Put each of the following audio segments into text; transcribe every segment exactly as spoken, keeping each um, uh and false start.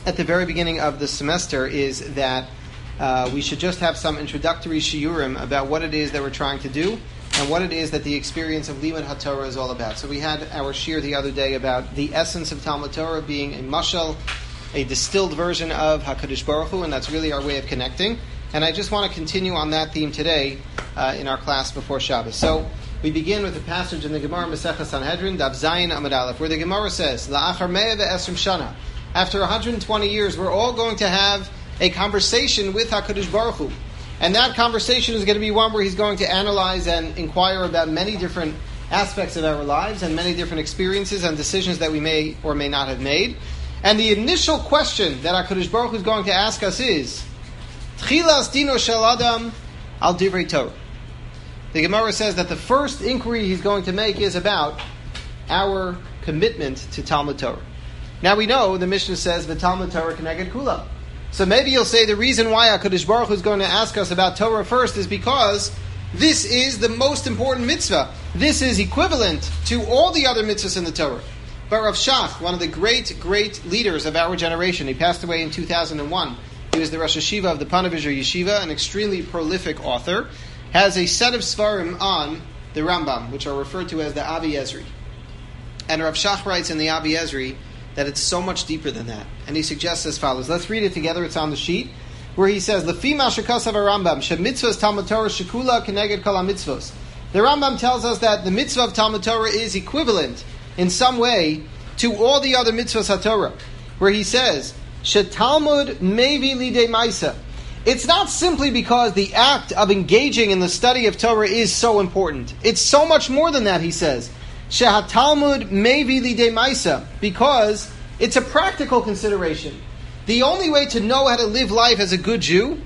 at the very beginning of the semester is that uh, we should just have some introductory shiurim about what it is that we're trying to do and what it is that the experience of Limud HaTorah is all about. So we had our shiur the other day about the essence of Talmud Torah being a mashal, a distilled version of HaKadosh Baruch Hu, and that's really our way of connecting. And I just want to continue on that theme today uh, in our class before Shabbos. So we begin with a passage in the Gemara Masechah Sanhedrin, Daf Zayin Amud Aleph, where the Gemara says, La'achar me'ah ve'esrim shana. After one hundred twenty years, we're all going to have a conversation with HaKadosh Baruch Hu. And that conversation is going to be one where he's going to analyze and inquire about many different aspects of our lives and many different experiences and decisions that we may or may not have made. And the initial question that HaKadosh Baruch Hu is going to ask us is, Tchilas dino shel adam al divrei Torah. The Gemara says that the first inquiry he's going to make is about our commitment to Talmud Torah. Now we know the Mishnah says the Talmud Torah keneged kula. So maybe you'll say the reason why HaKadosh Baruch Hu is going to ask us about Torah first is because this is the most important mitzvah. This is equivalent to all the other mitzvahs in the Torah. But Rav Shach, one of the great, great leaders of our generation, he passed away in two thousand one. He was the Rosh Hashiva of the Panavizher Yeshiva, an extremely prolific author, has a set of svarim on the Rambam, which are referred to as the Abi Ezri. And Rav Shach writes in the Abi Ezri that it's so much deeper than that. And he suggests as follows. Let's read it together. It's on the sheet. Where he says, Lefi ma shekasav Rambam, shemitzvos Talmud Torah shekula keneged kol mitzvos. The Rambam tells us that the mitzvah of Talmud Torah is equivalent in some way to all the other mitzvahs HaTorah. Where he says, shetalmud mevi lidei maisa. It's not simply because the act of engaging in the study of Torah is so important. It's so much more than that, he says. Shehatalmud mevi lidei maisa, because it's a practical consideration. The only way to know how to live life as a good Jew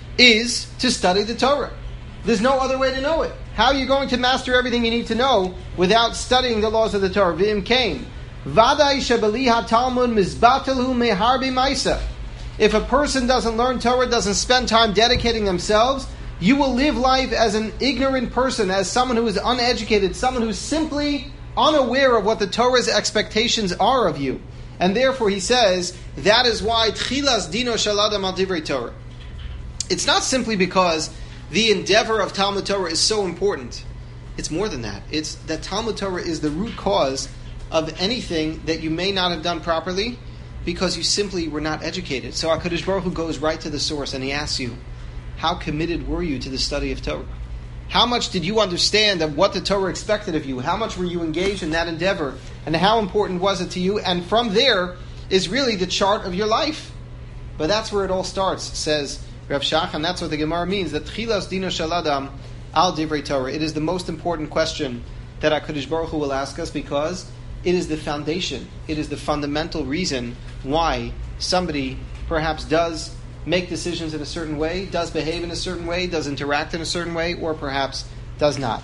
is to study the Torah. There's no other way to know it. How are you going to master everything you need to know without studying the laws of the Torah? V'im kain, vadai shebali hatalmud mizbatelhu meharbi maisa. If a person doesn't learn Torah, doesn't spend time dedicating themselves, you will live life as an ignorant person, as someone who is uneducated, someone who's simply unaware of what the Torah's expectations are of you. And therefore, he says, that is why Tchilas dino shel adam al divrei Torah. It's not simply because the endeavor of Talmud Torah is so important. It's more than that. It's that Talmud Torah is the root cause of anything that you may not have done properly because you simply were not educated. So HaKadosh Baruch Hu goes right to the source and he asks you, how committed were you to the study of Torah? How much did you understand of what the Torah expected of you? How much were you engaged in that endeavor? And how important was it to you? And from there is really the chart of your life. But that's where it all starts, says Rav Shach, and that's what the Gemara means, that Tchilas dino shel adam al divrei Torah. It is the most important question that HaKadosh Baruch Hu will ask us because it is the foundation. It is the fundamental reason why somebody perhaps does make decisions in a certain way, does behave in a certain way, does interact in a certain way, or perhaps does not.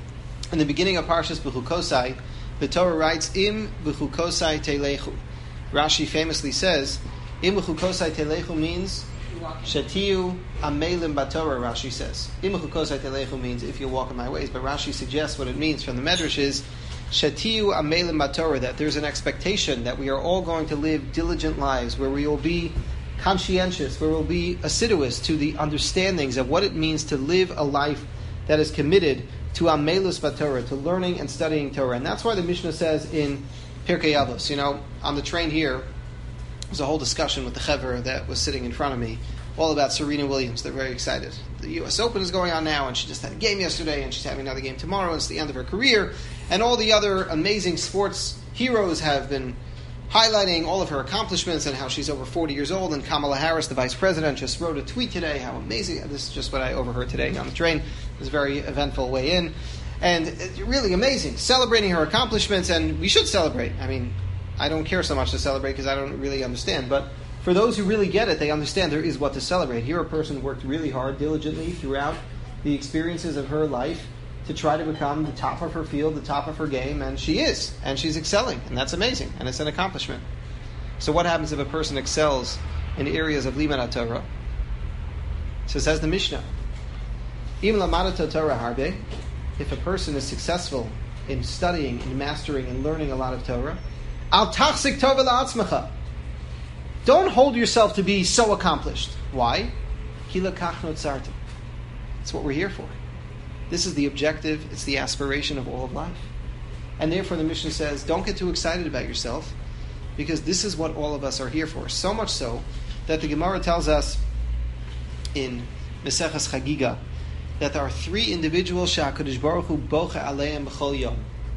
In the beginning of Parshas B'chukosai, the Torah writes, Im b'chukosai telechu. Rashi famously says, Im b'chukosai telechu means Shatiu amelim batorah, Rashi says. Im b'chukosai telechu means if you walk in my ways, but Rashi suggests what it means from the Medrash is Shatiu amelim batorah, that there's an expectation that we are all going to live diligent lives, where we will be conscientious, where we'll be assiduous to the understandings of what it means to live a life that is committed to Amelus Batorah, to learning and studying Torah. And that's why the Mishnah says in Pirkei Avos, you know, on the train here, there's a whole discussion with the Chaver that was sitting in front of me, all about Serena Williams. They're very excited. The U S Open is going on now, and she just had a game yesterday, and she's having another game tomorrow, and it's the end of her career. And all the other amazing sports heroes have been highlighting all of her accomplishments and how she's over forty years old. And Kamala Harris, the vice president, just wrote a tweet today, how amazing. This is just what I overheard today on the train. It was a very eventful way in. And it's really amazing, celebrating her accomplishments, and we should celebrate. I mean, I don't care so much to celebrate because I don't really understand, but for those who really get it, they understand there is what to celebrate. Here a person worked really hard, diligently, throughout the experiences of her life to try to become the top of her field, the top of her game, and she is, and she's excelling, and that's amazing, and it's an accomplishment. So what happens if a person excels in areas of Limud HaTorah? So says the Mishnah, Im lamadato Torah harbe, if a person is successful in studying and mastering and learning a lot of Torah, al tachzik tova la'atzmecha, Don't hold yourself to be so accomplished. Why? It's what we're here for. This is the objective, it's the aspiration of all of life. And therefore the Mishnah says, don't get too excited about yourself, because this is what all of us are here for. So much so that the Gemara tells us in Meseches Chagiga that there are three individuals HaKadosh Baruch Hu bocha aleim b'chol yom.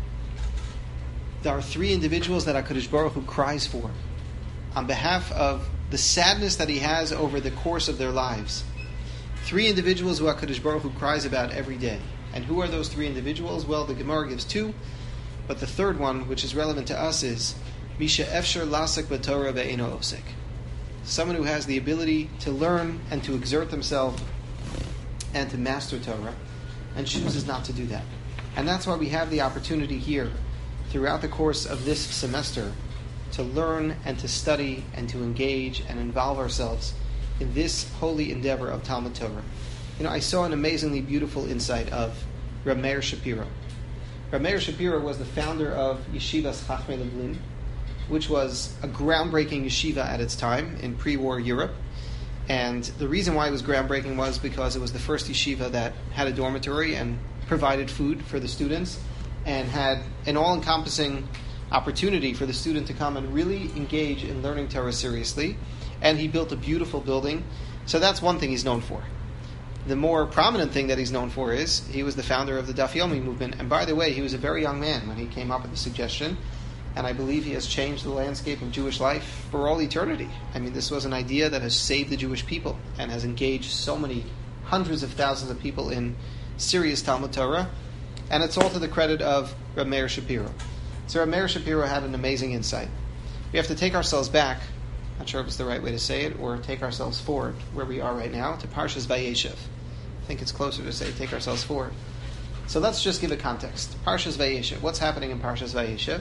There are three individuals that HaKadosh Baruch Hu cries for on behalf of the sadness that He has over the course of their lives. Three individuals who HaKadosh Baruch Hu cries about every day. And who are those three individuals? Well, the Gemara gives two, but the third one, which is relevant to us, is Misha Efshar Lasek B'Torah Ve'eno Osek. Someone who has the ability to learn and to exert themselves and to master Torah, and chooses not to do that. And that's why we have the opportunity here, throughout the course of this semester, to learn and to study and to engage and involve ourselves in this holy endeavor of Talmud Torah. You know, I saw an amazingly beautiful insight of Reb Meir Shapiro. Reb Meir Shapiro was the founder of Yeshivas Chachmei Lublin, which was a groundbreaking yeshiva at its time in pre-war Europe. And the reason why it was groundbreaking was because it was the first yeshiva that had a dormitory and provided food for the students and had an all-encompassing opportunity for the student to come and really engage in learning Torah seriously. And he built a beautiful building. So that's one thing he's known for. The more prominent thing that he's known for is he was the founder of the Daf Yomi movement. And by the way, he was a very young man when he came up with the suggestion. And I believe he has changed the landscape of Jewish life for all eternity. I mean, this was an idea that has saved the Jewish people and has engaged so many hundreds of thousands of people in serious Talmud Torah. And it's all to the credit of Reb Meir Shapiro. So Reb Meir Shapiro had an amazing insight. We have to take ourselves back, not sure if it's the right way to say it, or take ourselves forward, where we are right now, to Parshas Vayeshev. I think it's closer to say take ourselves forward. So let's just give a context. Parshas Vayeshev. What's happening in Parshas Vayeshev?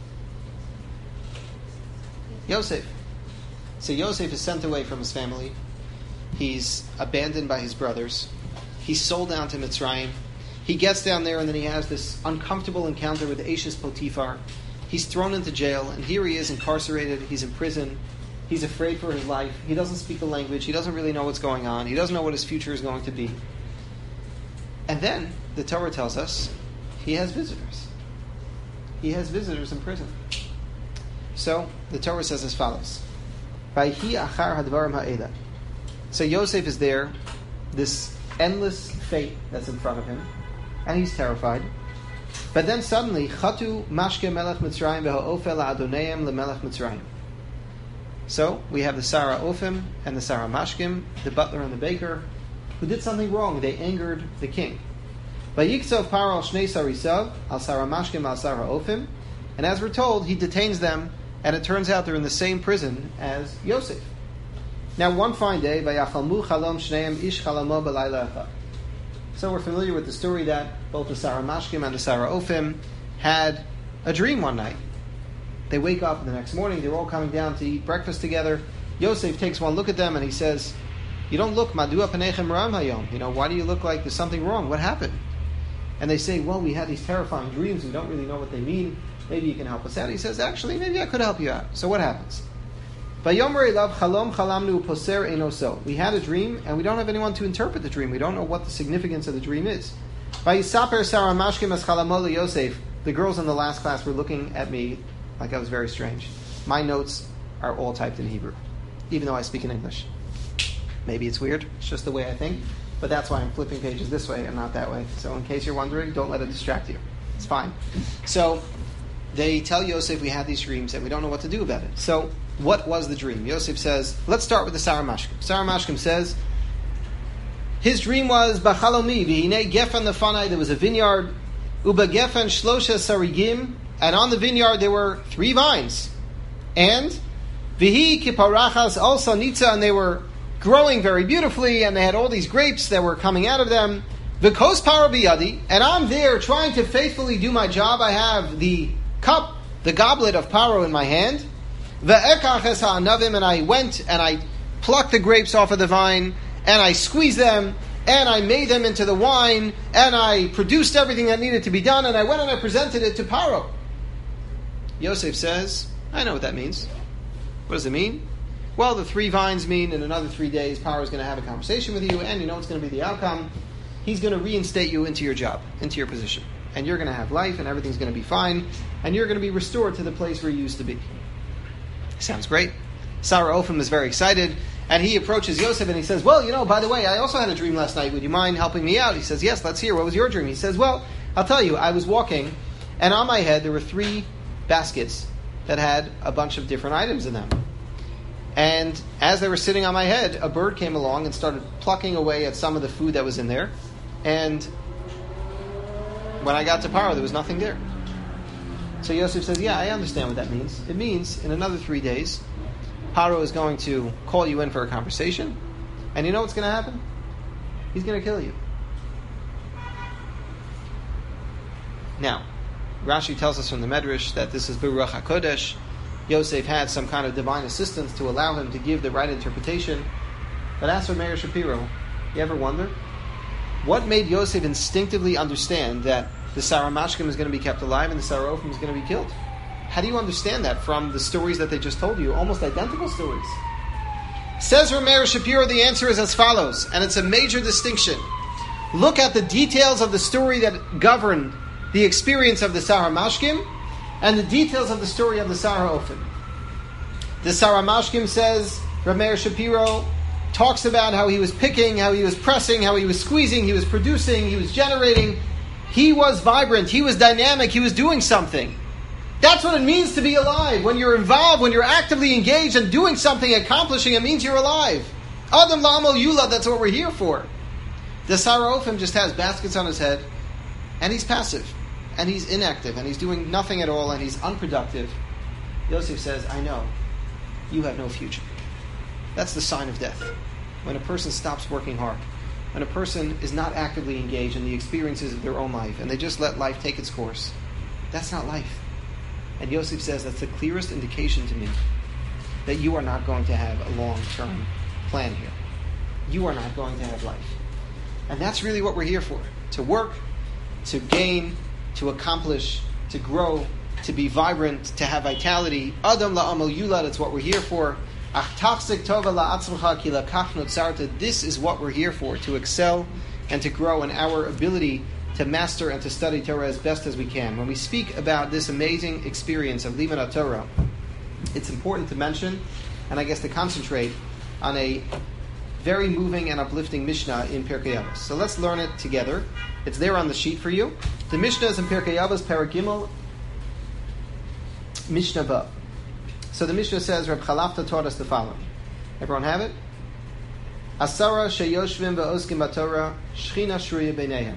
Yosef. So Yosef is sent away from his family. He's abandoned by his brothers. He's sold down to Mitzrayim. He gets down there and then he has this uncomfortable encounter with Ashes Potiphar. He's thrown into jail, and here he is incarcerated. He's in prison. He's afraid for his life. He doesn't speak the language. He doesn't really know what's going on. He doesn't know what his future is going to be. And then the Torah tells us he has visitors. He has visitors in prison. So the Torah says as follows: Vayhi achar hadvarim ha'ela. So Yosef is there, this endless fate that's in front of him, and he's terrified. But then suddenly, Chatu mashke melech Mitzrayim v'ha'ofel la'adoneim lemelech Mitzrayim. So we have the Sarah Ofim and the Sarah Mashkim, the butler and the baker, who did something wrong. They angered the king. Vayiktzov paro al shnei sarisav al Sarah Mashkim al Sarah Ofim, and as we're told, he detains them, and it turns out they're in the same prison as Yosef. Now, one fine day, vayachalmu chalom shneim ish chalamo b'layla echad. So we're familiar with the story that both the Sarah Mashkim and the Sarah Ofim had a dream one night. They wake up the next morning, they're all coming down to eat breakfast together. Yosef takes one look at them and he says, "You don't look, madua panechem ram hayom. You know, why do you look like there's something wrong? What happened?" And they say, "Well, we had these terrifying dreams. We don't really know what they mean. Maybe you can help us out." He says, "Actually, maybe I could help you out." So what happens? Vayomer elav chalom chalamnu poser enoso. We had a dream, and we don't have anyone to interpret the dream. We don't know what the significance of the dream is. Vayisaper Sarah Mashkim as chalamol Yosef. The girls in the last class were looking at me like I was very strange. My notes are all typed in Hebrew, even though I speak in English. Maybe it's weird. It's just the way I think. But that's why I'm flipping pages this way and not that way. So in case you're wondering, don't let it distract you. It's fine. So they tell Yosef we had these dreams and we don't know what to do about it. So what was the dream? Yosef says, let's start with the Sarah Mashkim. Sarah Mashkim says, his dream was, B'chalomi, v'hinei gefen lefanai, there was a vineyard, uba gefen shlosha sarigim, and on the vineyard there were three vines. And v'hi kiparachas also nitza, and they were growing very beautifully, and they had all these grapes that were coming out of them. V'kos paro biyadi, and I'm there trying to faithfully do my job. I have the cup, the goblet of Paro in my hand. V'ekach es ha'anavim, and I went and I plucked the grapes off of the vine, and I squeezed them, and I made them into the wine, and I produced everything that needed to be done, and I went and I presented it to Paro. Yosef says, I know what that means. What does it mean? Well, the three vines mean in another three days, Paro is going to have a conversation with you, and you know what's going to be the outcome. He's going to reinstate you into your job, into your position. And you're going to have life, and everything's going to be fine, and you're going to be restored to the place where you used to be. Sounds great. Sarah Ophim is very excited, and he approaches Yosef, and he says, well, you know, by the way, I also had a dream last night. Would you mind helping me out? He says, yes, let's hear. What was your dream? He says, well, I'll tell you, I was walking, and on my head there were three baskets that had a bunch of different items in them. And as they were sitting on my head, a bird came along and started plucking away at some of the food that was in there. And when I got to Paro, there was nothing there. So Yosef says, yeah, I understand what that means. It means in another three days, Paro is going to call you in for a conversation. And you know what's going to happen? He's going to kill you. Now, Rashi tells us from the Medrash that this is Beruach HaKodesh. Yosef had some kind of divine assistance to allow him to give the right interpretation. But as for Meir Shapiro, you ever wonder? What made Yosef instinctively understand that the Sarah Mashkim is going to be kept alive and the Sarah Ophim is going to be killed? How do you understand that from the stories that they just told you? Almost identical stories. Says Meir Shapiro, the answer is as follows, and it's a major distinction. Look at the details of the story that govern the experience of the Sarah Mashkim and the details of the story of the Sarah Ophim. The Sarah Mashkim says, Meir Shapiro talks about how he was picking, how he was pressing, how he was squeezing, he was producing, he was generating. He was vibrant, he was dynamic, he was doing something. That's what it means to be alive. When you're involved, when you're actively engaged and doing something, accomplishing, it means you're alive. Adam La'amal Yula, that's what we're here for. The Sarah Ophim just has baskets on his head, and he's passive, and he's inactive, and he's doing nothing at all, and he's unproductive. Yosef says, I know, you have no future. That's the sign of death. When a person stops working hard, when a person is not actively engaged in the experiences of their own life, and they just let life take its course, that's not life. And Yosef says that's the clearest indication to me that you are not going to have a long-term plan here. You are not going to have life. And that's really what we're here for. To work, to gain, to accomplish, to grow, to be vibrant, to have vitality. Adam la'amal yula, that's what we're here for. This is what we're here for, to excel and to grow in our ability to master and to study Torah as best as we can. When we speak about this amazing experience of Limud HaTorah, it's important to mention, and I guess to concentrate, on a very moving and uplifting Mishnah in Pirkei Avos. So let's learn it together. It's there on the sheet for you. The Mishnah is in Pirkei Avos, Perek Gimel, Mishnah Vav. So the Mishnah says, Reb Chalafta taught us the following. Everyone have it? Asara sheyoshvim ve'oskim b'Torah, shchina shruya b'neihem.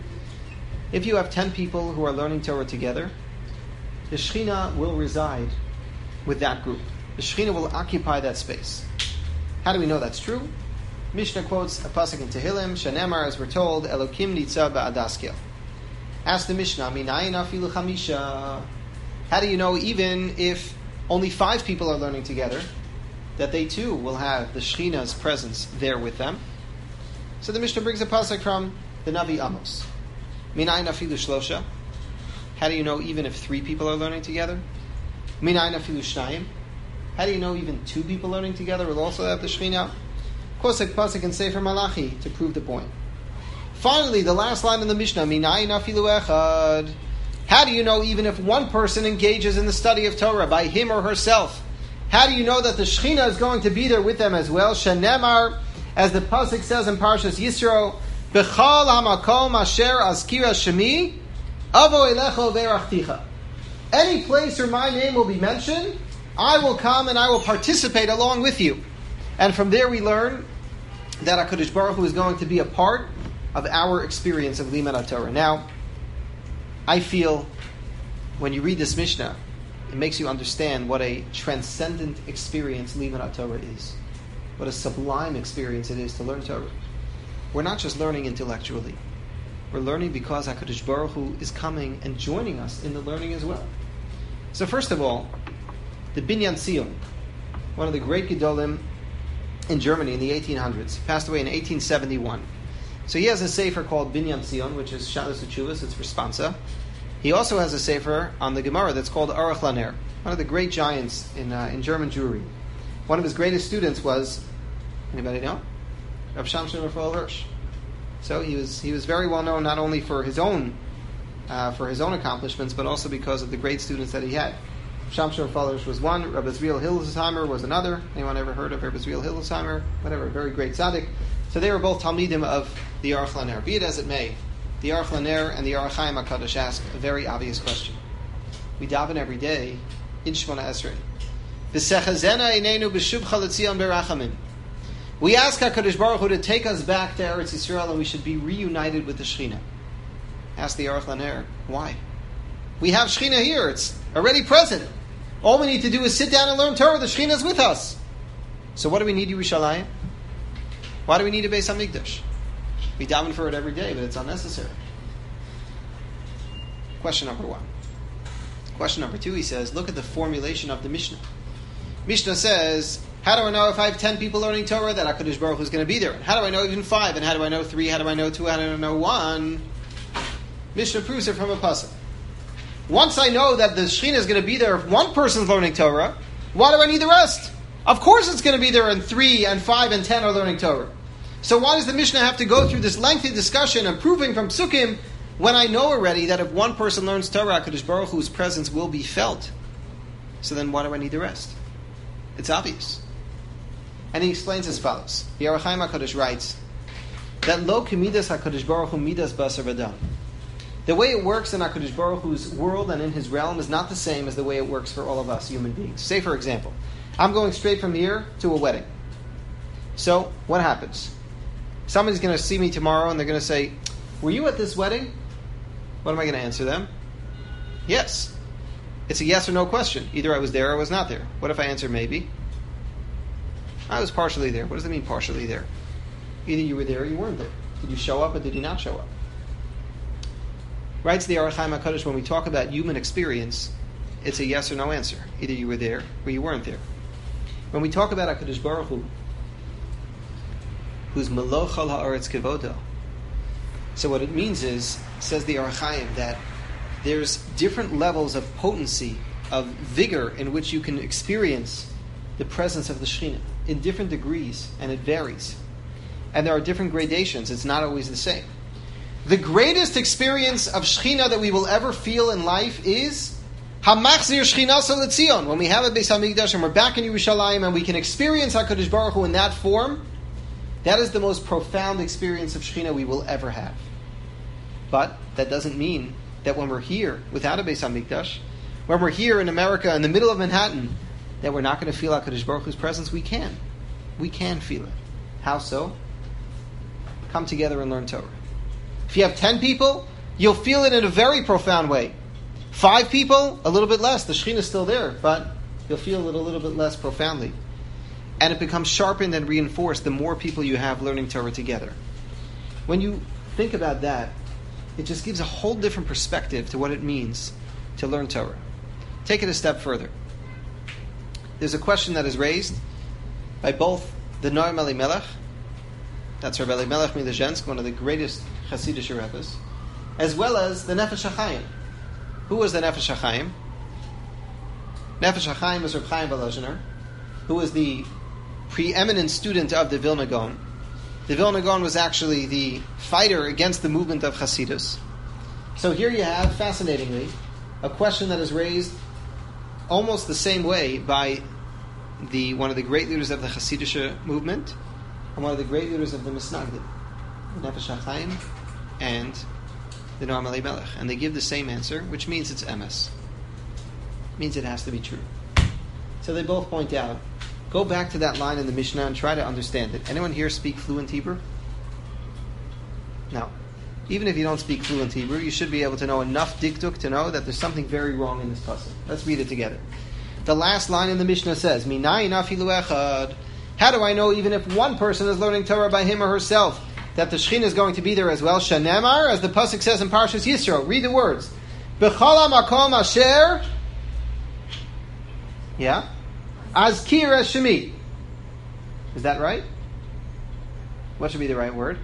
If you have ten people who are learning Torah together, the Shechina will reside with that group. The Shechina will occupy that space. How do we know that's true? Mishnah quotes a pasuk in Tehillim, Shanemar, as we're told, Elokim nitza ba'adaskel. Ask the Mishnah, Minayin afilu chamisha. How do you know even if only five people are learning together, that they too will have the Shechina's presence there with them? So the Mishnah brings a pasuk from the Navi Amos. Minayin afilu shlosha. How do you know even if three people are learning together? Minayin afilu shnayim. How do you know even two people learning together will also have the Shechina? Kosek pasuk and Sefer Malachi to prove the point. Finally, the last line in the Mishnah, Minayin afilu echad. How do you know even if one person engages in the study of Torah by him or herself? How do you know that the Shechina is going to be there with them as well? Shenemar, as the pasuk says in Parshas Yisro, B'chal hamakom asher azkira shemi, avo elecho ve'rachticha. Any place where my name will be mentioned, I will come and I will participate along with you. And from there we learn that HaKadosh Baruch Hu is going to be a part of our experience of Limud HaTorah. Now, I feel when you read this Mishnah, it makes you understand what a transcendent experience Limud HaTorah is. What a sublime experience it is to learn Torah. We're not just learning intellectually. We're learning because HaKadosh Baruch Hu is coming and joining us in the learning as well. So first of all, the Binyan Tzion, one of the great Gedolim in Germany in the eighteen hundreds, passed away in eighteen seventy-one. So he has a sefer called Binyan Tzion, which is Shalos Utshuvos, it's responsa. He also has a sefer on the Gemara that's called Aruch Laner, one of the great giants in uh, in German Jewry. one of his greatest students was, anybody know? Rav Shamshon Raphael Hirsch. So he was he was very well known not only for his own uh, for his own accomplishments, but also because of the great students that he had. Shamshon Raphael Hirsch was one. Rabbi Zriel Hildesheimer was another. Anyone ever heard of Rabbi Zriel Hildesheimer? Whatever, a very great tzaddik. So they were both Talmidim of the Aruch LaNer. Be it as it may, the Aruch LaNer and the Aruch Chaim HaKadosh ask a very obvious question. We daven every day in Shemona Esrei. V'sechazena einenu b'shubcha l'tzion berachamim. We ask HaKadosh Baruch Hu to take us back to Eretz Yisrael, and we should be reunited with the Shekhinah. Ask the Aruch LaNer, why? We have Shekhinah here. It's already present. All we need to do is sit down and learn Torah. The Shekhinah is with us. So what do we need Yerushalayim? Why do we need a Beis HaMikdash? We daven for it every day, but it's unnecessary. Question number one. Question number two, he says, look at the formulation of the Mishnah. Mishnah says, how do I know if I have ten people learning Torah that HaKadosh Baruch Hu is going to be there? And how do I know even five? And how do I know three? How do I know two? How do I know one? Mishnah proves it from a pasuk. Once I know that the Shekhinah is going to be there if one person's learning Torah, why do I need the rest? Of course it's going to be there and three and five and ten are learning Torah. So why does the Mishnah have to go through this lengthy discussion and proving from Psukim when I know already that if one person learns Torah, HaKadosh Baruch Hu's presence will be felt? So then why do I need the rest? It's obvious. And he explains as follows. The Aruch Chaim HaKadosh writes that lo kemidas HaKadosh Baruch Hu midas basar v'dam. The way it works in HaKadosh Baruch Hu's world and in His realm is not the same as the way it works for all of us human beings. Say, for example, I'm going straight from here to a wedding. So, what happens? Somebody's going to see me tomorrow and they're going to say, were you at this wedding? What am I going to answer them? Yes. It's a yes or no question. Either I was there or I was not there. What if I answer maybe? I was partially there. What does it mean partially there? Either you were there or you weren't there. Did you show up or did you not show up? Writes the Aruch Chaim HaKadosh, when we talk about human experience, it's a yes or no answer. Either you were there or you weren't there. When we talk about HaKadosh Baruch Hu, who's Meloch al ha'aretz kevodo, so what it means is, says the Aruch Chaim, that there's different levels of potency, of vigor in which you can experience the presence of the Shekhinah in different degrees, and it varies. And there are different gradations. It's not always the same. The greatest experience of Shekhinah that we will ever feel in life is Hamachzir Shekhinah L'Tzion. When we have a Beis HaMikdash and we're back in Yerushalayim and we can experience HaKadosh Baruch Hu in that form, that is the most profound experience of Shekhinah we will ever have. But that doesn't mean that when we're here without a Beis HaMikdash, when we're here in America in the middle of Manhattan, that we're not going to feel HaKadosh Baruch Hu's presence. We can. We can feel it. How so? Come together and learn Torah. If you have ten people, you'll feel it in a very profound way. Five people, a little bit less. The Shekhinah is still there, but you'll feel it a little bit less profoundly. And it becomes sharpened and reinforced the more people you have learning Torah together. When you think about that, it just gives a whole different perspective to what it means to learn Torah. Take it a step further. There's a question that is raised by both the Noam Elimelech, that's Rabbi Elimelech Milezhensk, one of the greatest Hasidic Rebbes, as well as the Nefesh HaChaim. Who was the Nefesh HaChaim? Nefesh HaChaim was Reb Chaim Volozhiner, who was the preeminent student of the Vilna Gaon. The Vilna Gaon was actually the fighter against the movement of Hasidus. So here you have, fascinatingly, a question that is raised almost the same way by the one of the great leaders of the Hasidic movement and one of the great leaders of the Misnagdim, Nefesh HaChaim and the Noam Elimelech. And they give the same answer, which means it's emes. Means it has to be true. So they both point out, go back to that line in the Mishnah and try to understand it. Anyone here speak fluent Hebrew? No. Even if you don't speak fluent Hebrew, you should be able to know enough dikduk to know that there's something very wrong in this pasuk. Let's read it together. The last line in the Mishnah says, Minayin afilu echad. How do I know even if one person is learning Torah by him or herself, that the Shekhinah is going to be there as well? Shanemar, as the pasuk says in Parshas Yisro. Read the words. B'chala makom asher. Yeah. Azkir es shemi. Is that right? What should be the right word?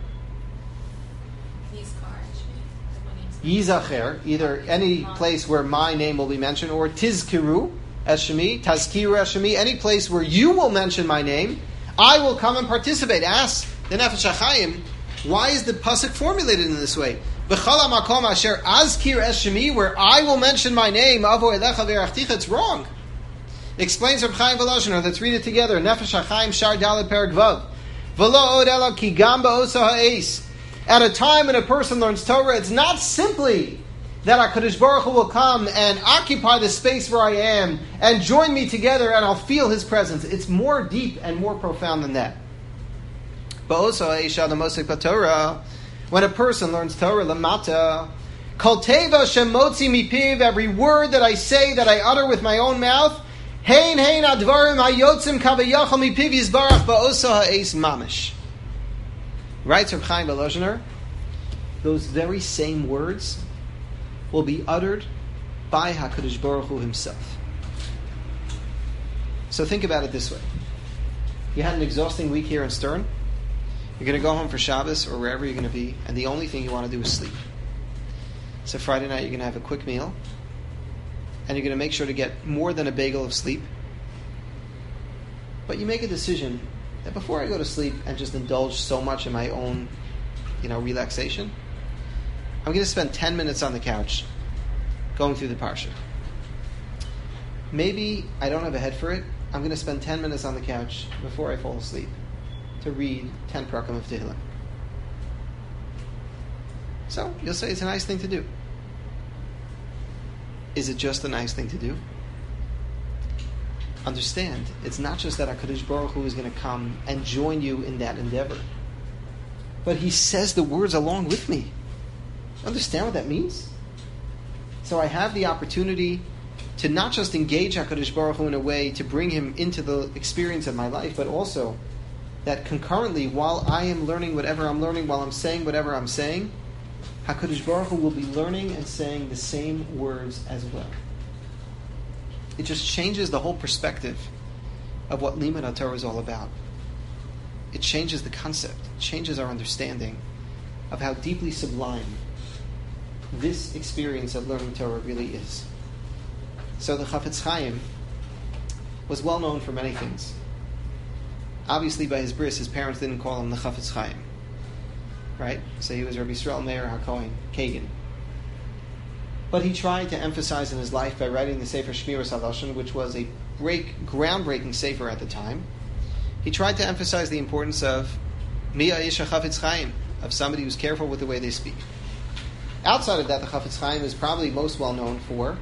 Yizacher, either any place where my name will be mentioned, or tizkiru, Eshemi, Tazkiru Eshemi, any place where you will mention my name, I will come and participate. Ask the Nefesh HaChaim, why is the pasuk formulated in this way? B'chal ha'makom asher azkir eshemi, where I will mention my name, avo elecha v'erachticha, it's wrong. Explains Reb Chaim Volozhiner. Let's read it together. Nefesh HaChaim Shar Dalet Perek Vav. V'lo od ela ki gam ba'osa ha'eis. At a time when a person learns Torah, it's not simply that HaKadosh Baruch Hu will come and occupy the space where I am and join me together and I'll feel His presence. It's more deep and more profound than that. Ba'osa ha'eis shal mosik b'Torah. When a person learns Torah, lamata, kol teva shemotzi mipiv, every word that I say, that I utter with my own mouth, hein hein advarim hayotzim kavayachal mipiv yizbarach ba'osa ha'eis mamish. Writes Reb Chaim Volozhiner, those very same words will be uttered by HaKadosh Baruch Hu Himself. So think about it this way. You had an exhausting week here in Stern. You're going to go home for Shabbos or wherever you're going to be, and the only thing you want to do is sleep. So Friday night you're going to have a quick meal, and you're going to make sure to get more than a bagel of sleep. But you make a decision that before I go to sleep and just indulge so much in my own, you know, relaxation, I'm going to spend ten minutes on the couch going through the Parsha. Maybe I don't have a head for it. I'm going to spend ten minutes on the couch before I fall asleep to read ten Prakim of Tehillim. So, you'll say it's a nice thing to do. Is it just a nice thing to do? Understand, it's not just that HaKadosh Baruch Hu is going to come and join you in that endeavor, but He says the words along with me. Understand what that means? So I have the opportunity to not just engage HaKadosh Baruch Hu in a way to bring Him into the experience of my life, but also that concurrently, while I am learning whatever I'm learning, while I'm saying whatever I'm saying, HaKadosh Baruch Hu will be learning and saying the same words as well. It just changes the whole perspective of what Limud HaTorah is all about. It changes the concept, it changes our understanding of how deeply sublime this experience of learning Torah really is. So the Chafetz Chaim was well known for many things. Obviously, by his bris, his parents didn't call him the Chafetz Chaim, right? So he was Rabbi Yisrael Meir HaKohen Kagan. But he tried to emphasize in his life by writing the Sefer Shmiras HaLashon, which was a break, groundbreaking sefer at the time. He tried to emphasize the importance of Mi'a Ish HaChafetz Chaim, of somebody who's careful with the way they speak. Outside of that, the Chafetz Chaim is probably most well known for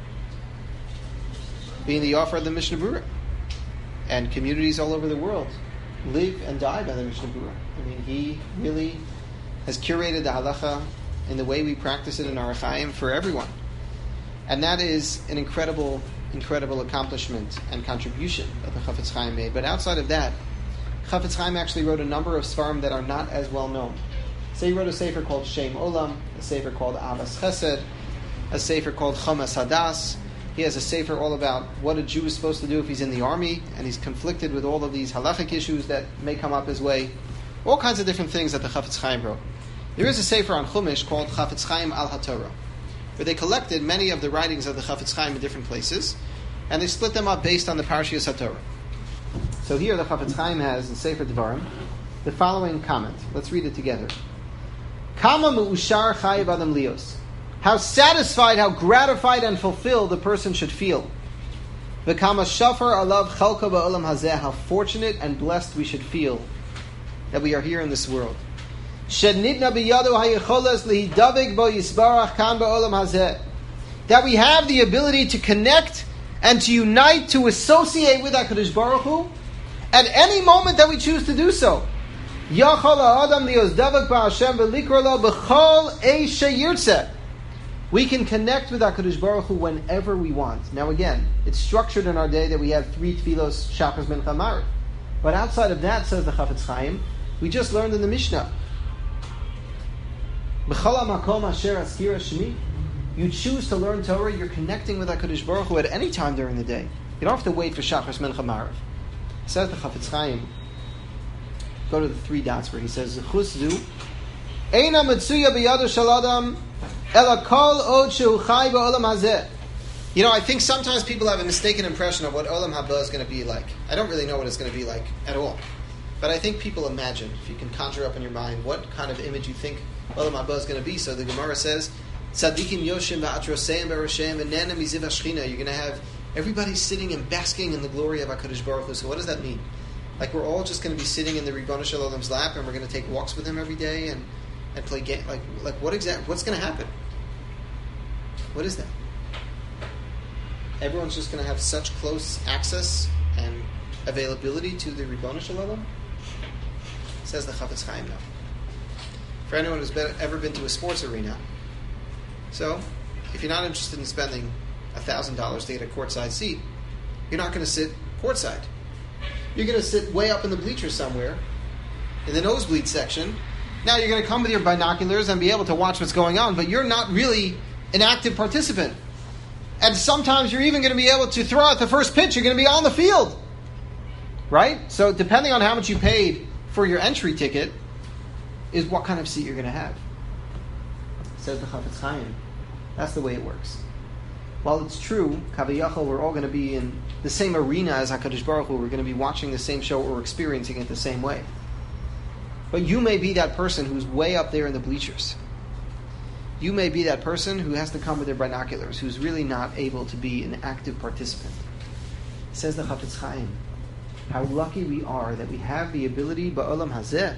being the author of the Mishnah Berurah, and communities all over the world live and die by the Mishnah Berurah. I mean, he really has curated the halacha in the way we practice it in our Chaim for everyone. And that is an incredible, incredible accomplishment and contribution that the Chafetz Chaim made. But outside of that, Chafetz Chaim actually wrote a number of svarim that are not as well known. So he wrote a sefer called Shem Olam, a sefer called Avas Chesed, a sefer called Chomas Hadas. He has a sefer all about what a Jew is supposed to do if he's in the army, and he's conflicted with all of these halachic issues that may come up his way. All kinds of different things that the Chafetz Chaim wrote. There is a sefer on Chumash called Chafetz Chaim Al HaTorah, where they collected many of the writings of the Chafetz Chaim in different places, and they split them up based on the Parshiyas HaTorah. So here the Chafetz Chaim has in Sefer Devarim the following comment. Let's read it together. Kama mu'ushar chayiv adam lios. How satisfied, how gratified and fulfilled the person should feel. V'kama shafar alav chalka ba'olam hazeh. How fortunate and blessed we should feel that we are here in this world. Shednitna biyado hayecholas lihidavik bo yisbarach kan ba'olam hazeh. That we have the ability to connect and to unite, to associate with HaKadosh Baruch Hu at any moment that we choose to do so. Yachal ha'adam liyozdavak ba'Hashem v'likro lo b'chol eish sheyirtzeh. We can connect with HaKadosh Baruch Hu whenever we want. Now again, it's structured in our day that we have three tefillos, Shabbos, Mincha, Maariv. But outside of that, says the Chafetz Chaim, we just learned in the Mishnah. B'chol ha'makom asher azkira shemi. You choose to learn Torah, you're connecting with HaKadosh Baruch Hu at any time during the day. You don't have to wait for Shabbos, Mincha, Maariv. Says the Chafetz Chaim, go to the three dots where he says, Zechus zu, Eina metzuya b'yado shel adam, ela kol od shehu chai ba'olam hazeh. You know, I think sometimes people have a mistaken impression of what Olam Haba is going to be like. I don't really know what it's going to be like at all. But I think people imagine, if you can conjure up in your mind, what kind of image you think Olam Haba is going to be. So the Gemara says, Tzadikim yoshim va'atroseim v'rosheim v'nena miziv hashchina. You're going to have everybody sitting and basking in the glory of HaKadosh Baruch Hu. So what does that mean? Like we're all just going to be sitting in the Ribono Shel Olam's lap and we're going to take walks with him every day and, and play game. Like, like what exact? What's going to happen? What is that? Everyone's just going to have such close access and availability to the Ribono Shel Olam? Says the Chafetz Chaim now. For anyone who's been, ever been to a sports arena, so if you're not interested in spending one thousand dollars to get a courtside seat, you're not going to sit courtside. You're going to sit way up in the bleachers somewhere, in the nosebleed section. Now you're going to come with your binoculars and be able to watch what's going on, but you're not really an active participant. And sometimes you're even going to be able to throw out the first pitch. You're going to be on the field. Right? So depending on how much you paid for your entry ticket is what kind of seat you're going to have. Says the Chafetz Chaim. That's the way it works. While it's true, Kaviyachal, we're all going to be in the same arena as HaKadosh Baruch Hu. We're going to be watching the same show or experiencing it the same way. But you may be that person who's way up there in the bleachers. You may be that person who has to come with their binoculars, who's really not able to be an active participant. Says the Chafetz Chaim, how lucky we are that we have the ability, ba'olam hazeh,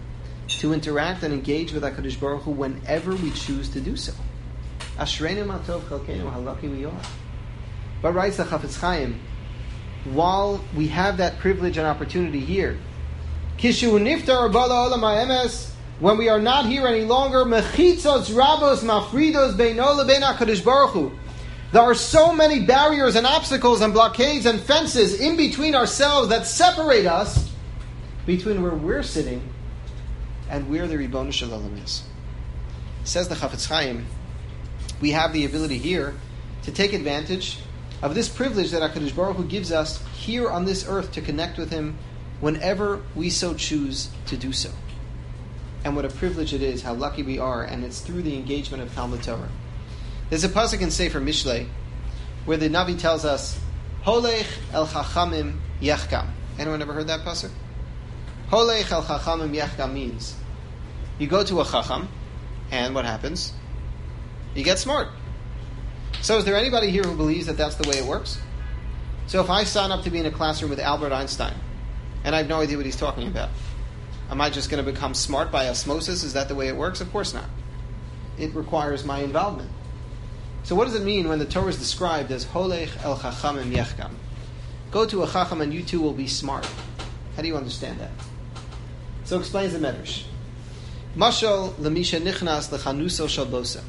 to interact and engage with HaKadosh Baruch Hu whenever we choose to do so. Ashreinu ma tov chalkeinu, how lucky we are. But writes the Chafetz Chaim, while we have that privilege and opportunity here, kishu niftar bala olam ha'emes, when we are not here any longer, mechitzos rabos mafridos beino lebein HaKadosh Baruch Hu, there are so many barriers and obstacles and blockades and fences in between ourselves that separate us between where we're sitting and where the Ribono Shel Olam is. Says the Chafetz Chaim, we have the ability here to take advantage of this privilege that HaKadosh Baruch Hu gives us here on this earth to connect with Him whenever we so choose to do so. And what a privilege it is, how lucky we are, and it's through the engagement of Talmud Torah. There's a pasuk in Sefer Mishlei where the Navi tells us, Holech el chachamim yechkam. Anyone ever heard that pasuk? Holech el chachamim yechkam means you go to a chacham, and what happens? You get smart. So is there anybody here who believes that that's the way it works? So if I sign up to be in a classroom with Albert Einstein, and I have no idea what he's talking about, am I just going to become smart by osmosis? Is that the way it works? Of course not. It requires my involvement. So what does it mean when the Torah is described as Holech el chachamim yechkam? Go to a chacham and you too will be smart. How do you understand that? So explains the Medrash. Mashal lemisha nichnas lechanuso shel bosa.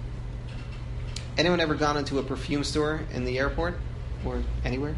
Anyone ever gone into a perfume store in the airport or anywhere?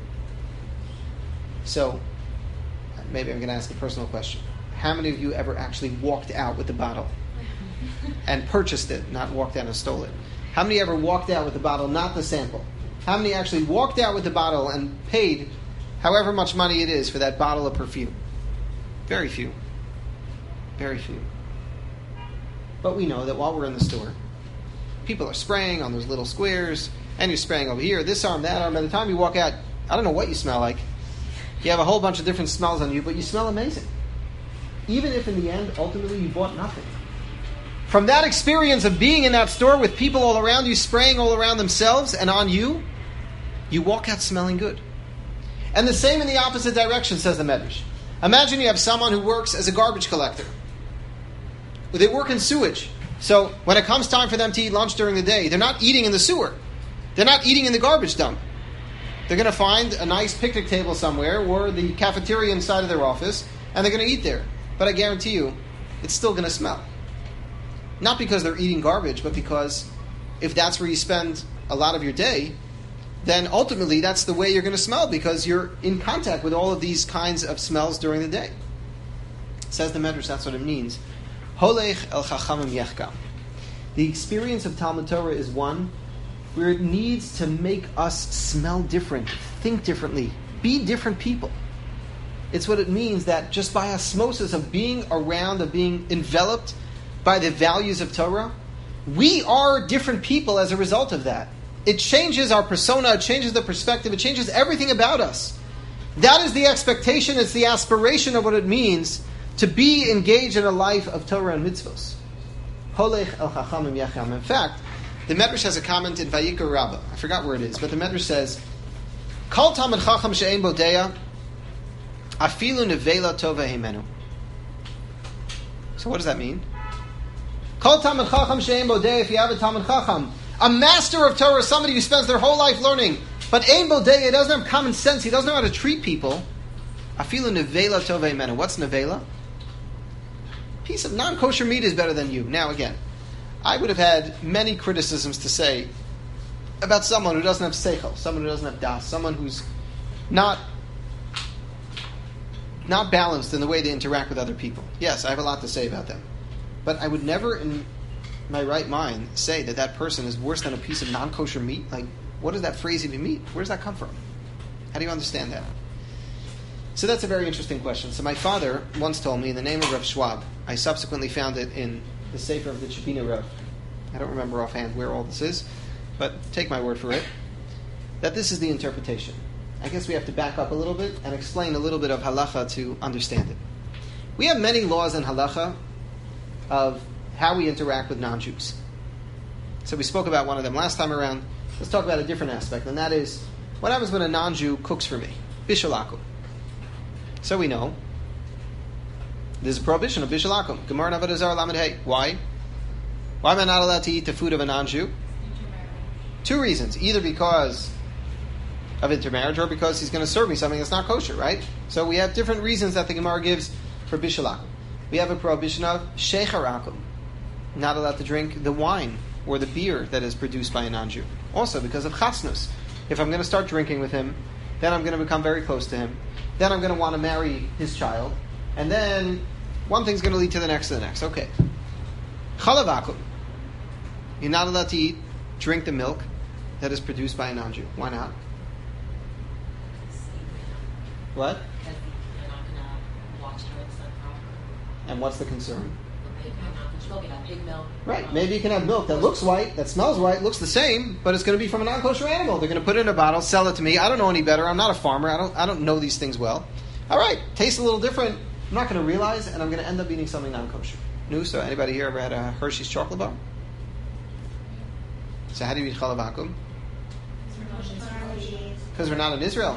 So maybe I'm going to ask a personal question. How many of you ever actually walked out with the bottle and purchased it, not walked out and stole it? How many ever walked out with the bottle, not the sample? How many actually walked out with the bottle and paid however much money it is for that bottle of perfume? Very few. Very few. But we know that while we're in the store, people are spraying on those little squares, and you're spraying over here, this arm, that arm. By the time you walk out, I don't know what you smell like. You have a whole bunch of different smells on you, but you smell amazing. Even if in the end, ultimately, you bought nothing. From that experience of being in that store with people all around you, spraying all around themselves and on you, you walk out smelling good. And the same in the opposite direction, says the Medrash. Imagine you have someone who works as a garbage collector. They work in sewage. So when it comes time for them to eat lunch during the day, they're not eating in the sewer. They're not eating in the garbage dump. They're going to find a nice picnic table somewhere or the cafeteria inside of their office, and they're going to eat there. But I guarantee you, it's still going to smell. Not because they're eating garbage, but because if that's where you spend a lot of your day, then ultimately that's the way you're going to smell because you're in contact with all of these kinds of smells during the day. Says the Medrash, that's what it means. Holech el chachamim yechkam. The experience of Talmud Torah is one where it needs to make us smell different, think differently, be different people. It's what it means that just by osmosis of being around, of being enveloped by the values of Torah, we are different people as a result of that. it changes our persona, it changes the perspective, it changes everything about us. That is the expectation, it's the aspiration of what it means to be engaged in a life of Torah and mitzvos. Holech el chachamim yacham. In fact, the Medrash has a comment in Vayikra Rabbah. I forgot where it is, but the Medrash says, Kol Talmid Chacham she'ein bodeya, afilu nevela tova himenu. So what does that mean? Kol Talmid Chacham she'ein bodeya, if you have a Talmid Chacham, a master of Torah is somebody who spends their whole life learning, but ein bodeya, he doesn't have common sense, he doesn't know how to treat people. Afilu nevela tova himenu. What's nevela? Piece of non-kosher meat is better than you. Now again, I would have had many criticisms to say about someone who doesn't have seichel, someone who doesn't have das, someone who's not not balanced in the way they interact with other people. Yes, I have a lot to say about them. But I would never in my right mind say that that person is worse than a piece of non-kosher meat. Like, what does that phrase even mean? Where does that come from? How do you understand that? So that's a very interesting question. So my father once told me, in the name of Rav Schwab, I subsequently found it in the Sefer of the Shebina Rav. I don't remember offhand where all this is, but take my word for it, that this is the interpretation. I guess we have to back up a little bit and explain a little bit of halacha to understand it. We have many laws in halacha of how we interact with non-Jews. So we spoke about one of them last time around. Let's talk about a different aspect, and that is, what happens when a non-Jew cooks for me? Bishul akum. So we know there's a prohibition of bishul akum. Gemara in Avodah Zarah Lamed Hey. Why? Why am I not allowed to eat the food of a non-Jew? Two reasons. Either because of intermarriage or because he's going to serve me something that's not kosher, right? So we have different reasons that the Gemara gives for bishul akum. We have a prohibition of shecher akum. Not allowed to drink the wine or the beer that is produced by a non-Jew. Also because of chasnus. If I'm going to start drinking with him, then I'm going to become very close to him. Then I'm going to want to marry his child. And then one thing's going to lead to the next to the next. Okay. Chalav akum. You're not allowed to eat, drink the milk that is produced by a non-Jew. Why not? What? Because you're not going to watch how it's done properly. And what's the concern? Maybe not pig milk. Right. Maybe you can have milk that looks white, that smells white, looks the same, but it's going to be from a non-kosher animal. They're going to put it in a bottle, sell it to me. I don't know any better. I'm not a farmer. I don't I don't know these things well. All right. Tastes a little different. I'm not going to realize, and I'm going to end up eating something non-kosher. No? So anybody here ever had a Hershey's chocolate bar? So how do you eat chalav akum? Because we're not in Israel.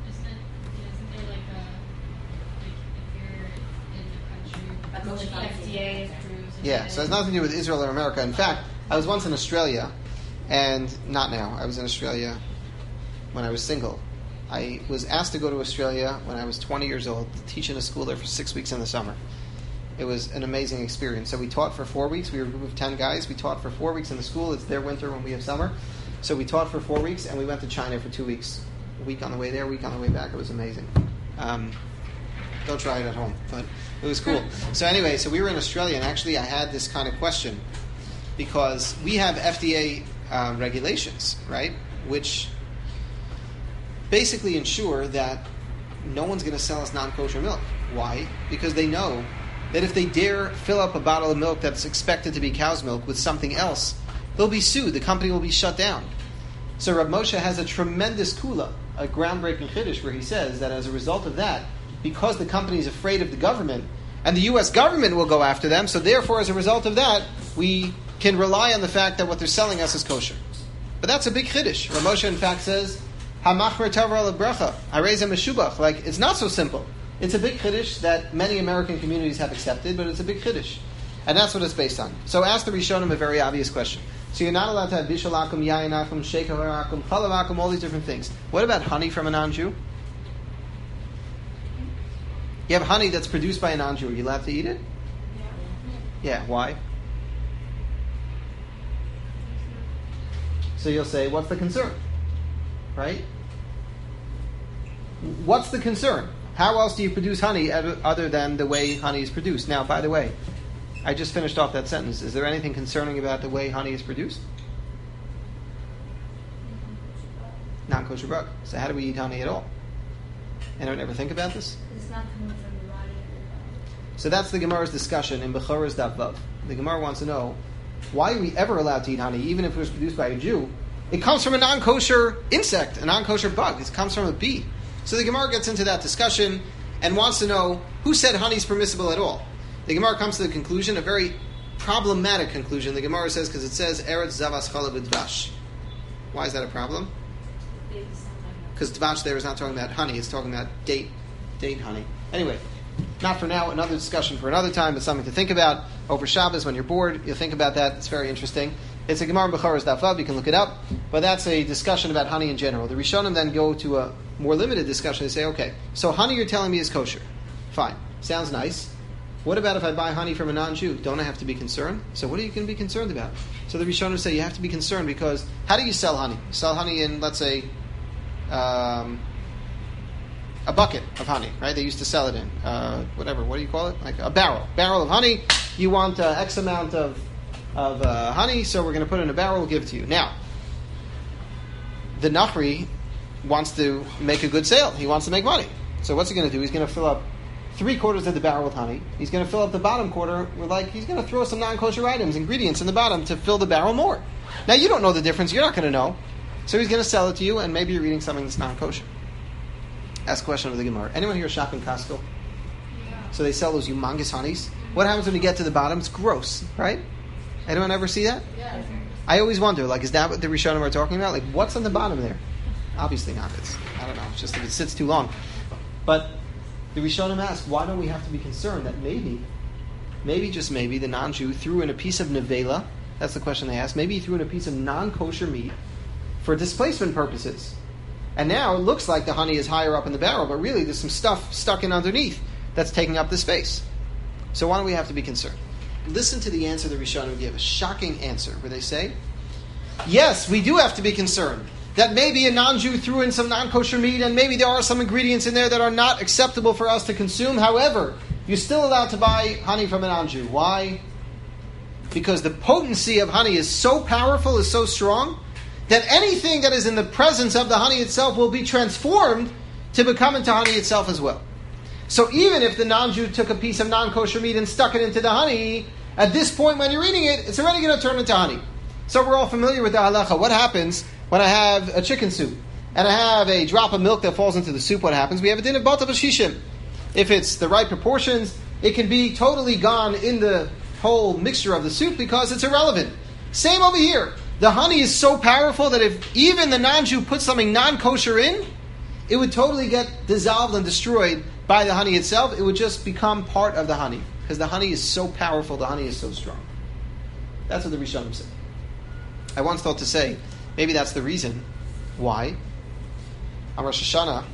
Yeah, so it has nothing to do with Israel or America. In fact, I was once in Australia, and not now. I was in Australia when I was single. I was asked to go to Australia when I was twenty years old to teach in a school there for six weeks in the summer. It was an amazing experience. So we taught for four weeks. We were a group of ten guys. We taught for four weeks in the school. It's their winter when we have summer. So we taught for four weeks, and we went to China for two weeks. A week on the way there, a week on the way back. It was amazing. Um, don't try it at home, but it was cool. So anyway, so we were in Australia, and actually I had this kind of question, because we have F D A uh, regulations, right, which basically ensure that no one's going to sell us non-kosher milk. Why? Because they know that if they dare fill up a bottle of milk that's expected to be cow's milk with something else, they'll be sued. The company will be shut down. So Rav Moshe has a tremendous kula, a groundbreaking chiddush, where he says that as a result of that, because the company is afraid of the government, and the U S government will go after them, so therefore, as a result of that, we can rely on the fact that what they're selling us is kosher. But that's a big chiddush. Rav Moshe, in fact, says, "Hamachmer tavar al bracha, harei meshubach." Like, it's not so simple. It's a big chiddush that many American communities have accepted, but it's a big chiddush, and that's what it's based on. So, ask the Rishonim a very obvious question. So, you're not allowed to have bishul akum, yayin akum, sheker akum, chalav akum, all these different things. What about honey from a non-Jew? You have honey that's produced by a non-Jew. Are you allowed to eat it? Yeah. Yeah. Why? So you'll say, what's the concern? Right? What's the concern? How else do you produce honey other than the way honey is produced? Now, by the way, I just finished off that sentence. Is there anything concerning about the way honey is produced? Non-kosher brug. So how do we eat honey at all? Anyone ever think about this? It's not coming from the body. So that's the Gemara's discussion in Bechoros Daf Vav. The Gemara wants to know, why are we ever allowed to eat honey, even if it was produced by a Jew? It comes from a non-kosher insect, a non-kosher bug. It comes from a bee. So the Gemara gets into that discussion and wants to know who said honey is permissible at all. The Gemara comes to the conclusion, a very problematic conclusion. The Gemara says, because it says, Eretz zavas challah b'dvash. Why is that a problem? Because dvash there is not talking about honey, it's talking about date, date honey. Anyway, not for now, another discussion for another time, but something to think about. Over Shabbos, when you're bored, you'll think about that. It's very interesting. It's a Gemara in Bechoros Daf Vav, you can look it up, but that's a discussion about honey in general. The Rishonim then go to a more limited discussion. They say, okay, so honey you're telling me is kosher. Fine. Sounds nice. What about if I buy honey from a non-Jew? Don't I have to be concerned? So what are you going to be concerned about? So the Rishonim say you have to be concerned because how do you sell honey? You sell honey in, let's say, um, a bucket of honey, right? They used to sell it in, uh, whatever, what do you call it? Like a barrel. Barrel of honey. You want uh, X amount of, of uh, honey, so we're going to put it in a barrel, we'll give it to you. Now, the Nachri wants to make a good sale. He wants to make money. So what's he going to do? He's going to fill up three quarters of the barrel with honey. He's going to fill up the bottom quarter with like, he's going to throw some non-kosher items, ingredients in the bottom to fill the barrel more. Now you don't know the difference. You're not going to know. So he's going to sell it to you, and maybe you're eating something that's non-kosher. Ask a question of the Gemara. Anyone here shop in Costco? Yeah. So they sell those humongous honeys. What happens when you get to the bottom? It's gross, right? Anyone ever see that? Yeah. I always wonder, like, is that what the Rishonim are talking about? Like, what's on the bottom there? Obviously not. It's, I don't know. It's just if it sits too long. But the Rishonim ask, why don't we have to be concerned that maybe, maybe just maybe, the non-Jew threw in a piece of nevela? That's the question they ask. Maybe he threw in a piece of non-kosher meat for displacement purposes. And now it looks like the honey is higher up in the barrel, but really there's some stuff stuck in underneath that's taking up the space. So why don't we have to be concerned? Listen to the answer the Rishonim give, a shocking answer, where they say, yes, we do have to be concerned that maybe a non-Jew threw in some non-kosher meat and maybe there are some ingredients in there that are not acceptable for us to consume. However, you're still allowed to buy honey from a non-Jew. Why? Because the potency of honey is so powerful, is so strong, that anything that is in the presence of the honey itself will be transformed to become into honey itself as well. So even if the non-Jew took a piece of non-kosher meat and stuck it into the honey, at this point when you're eating it, it's already going to turn into honey. So we're all familiar with the halacha. What happens when I have a chicken soup and I have a drop of milk that falls into the soup? What happens? We have a din of batav shishim. If it's the right proportions, it can be totally gone in the whole mixture of the soup because it's irrelevant. Same over here. The honey is so powerful that if even the non-Jew puts something non-kosher in, it would totally get dissolved and destroyed by the honey itself. It would just become part of the honey. Because the honey is so powerful, the honey is so strong. That's what the Rishonim say. I once thought to say, maybe that's the reason why on Rosh Hashanah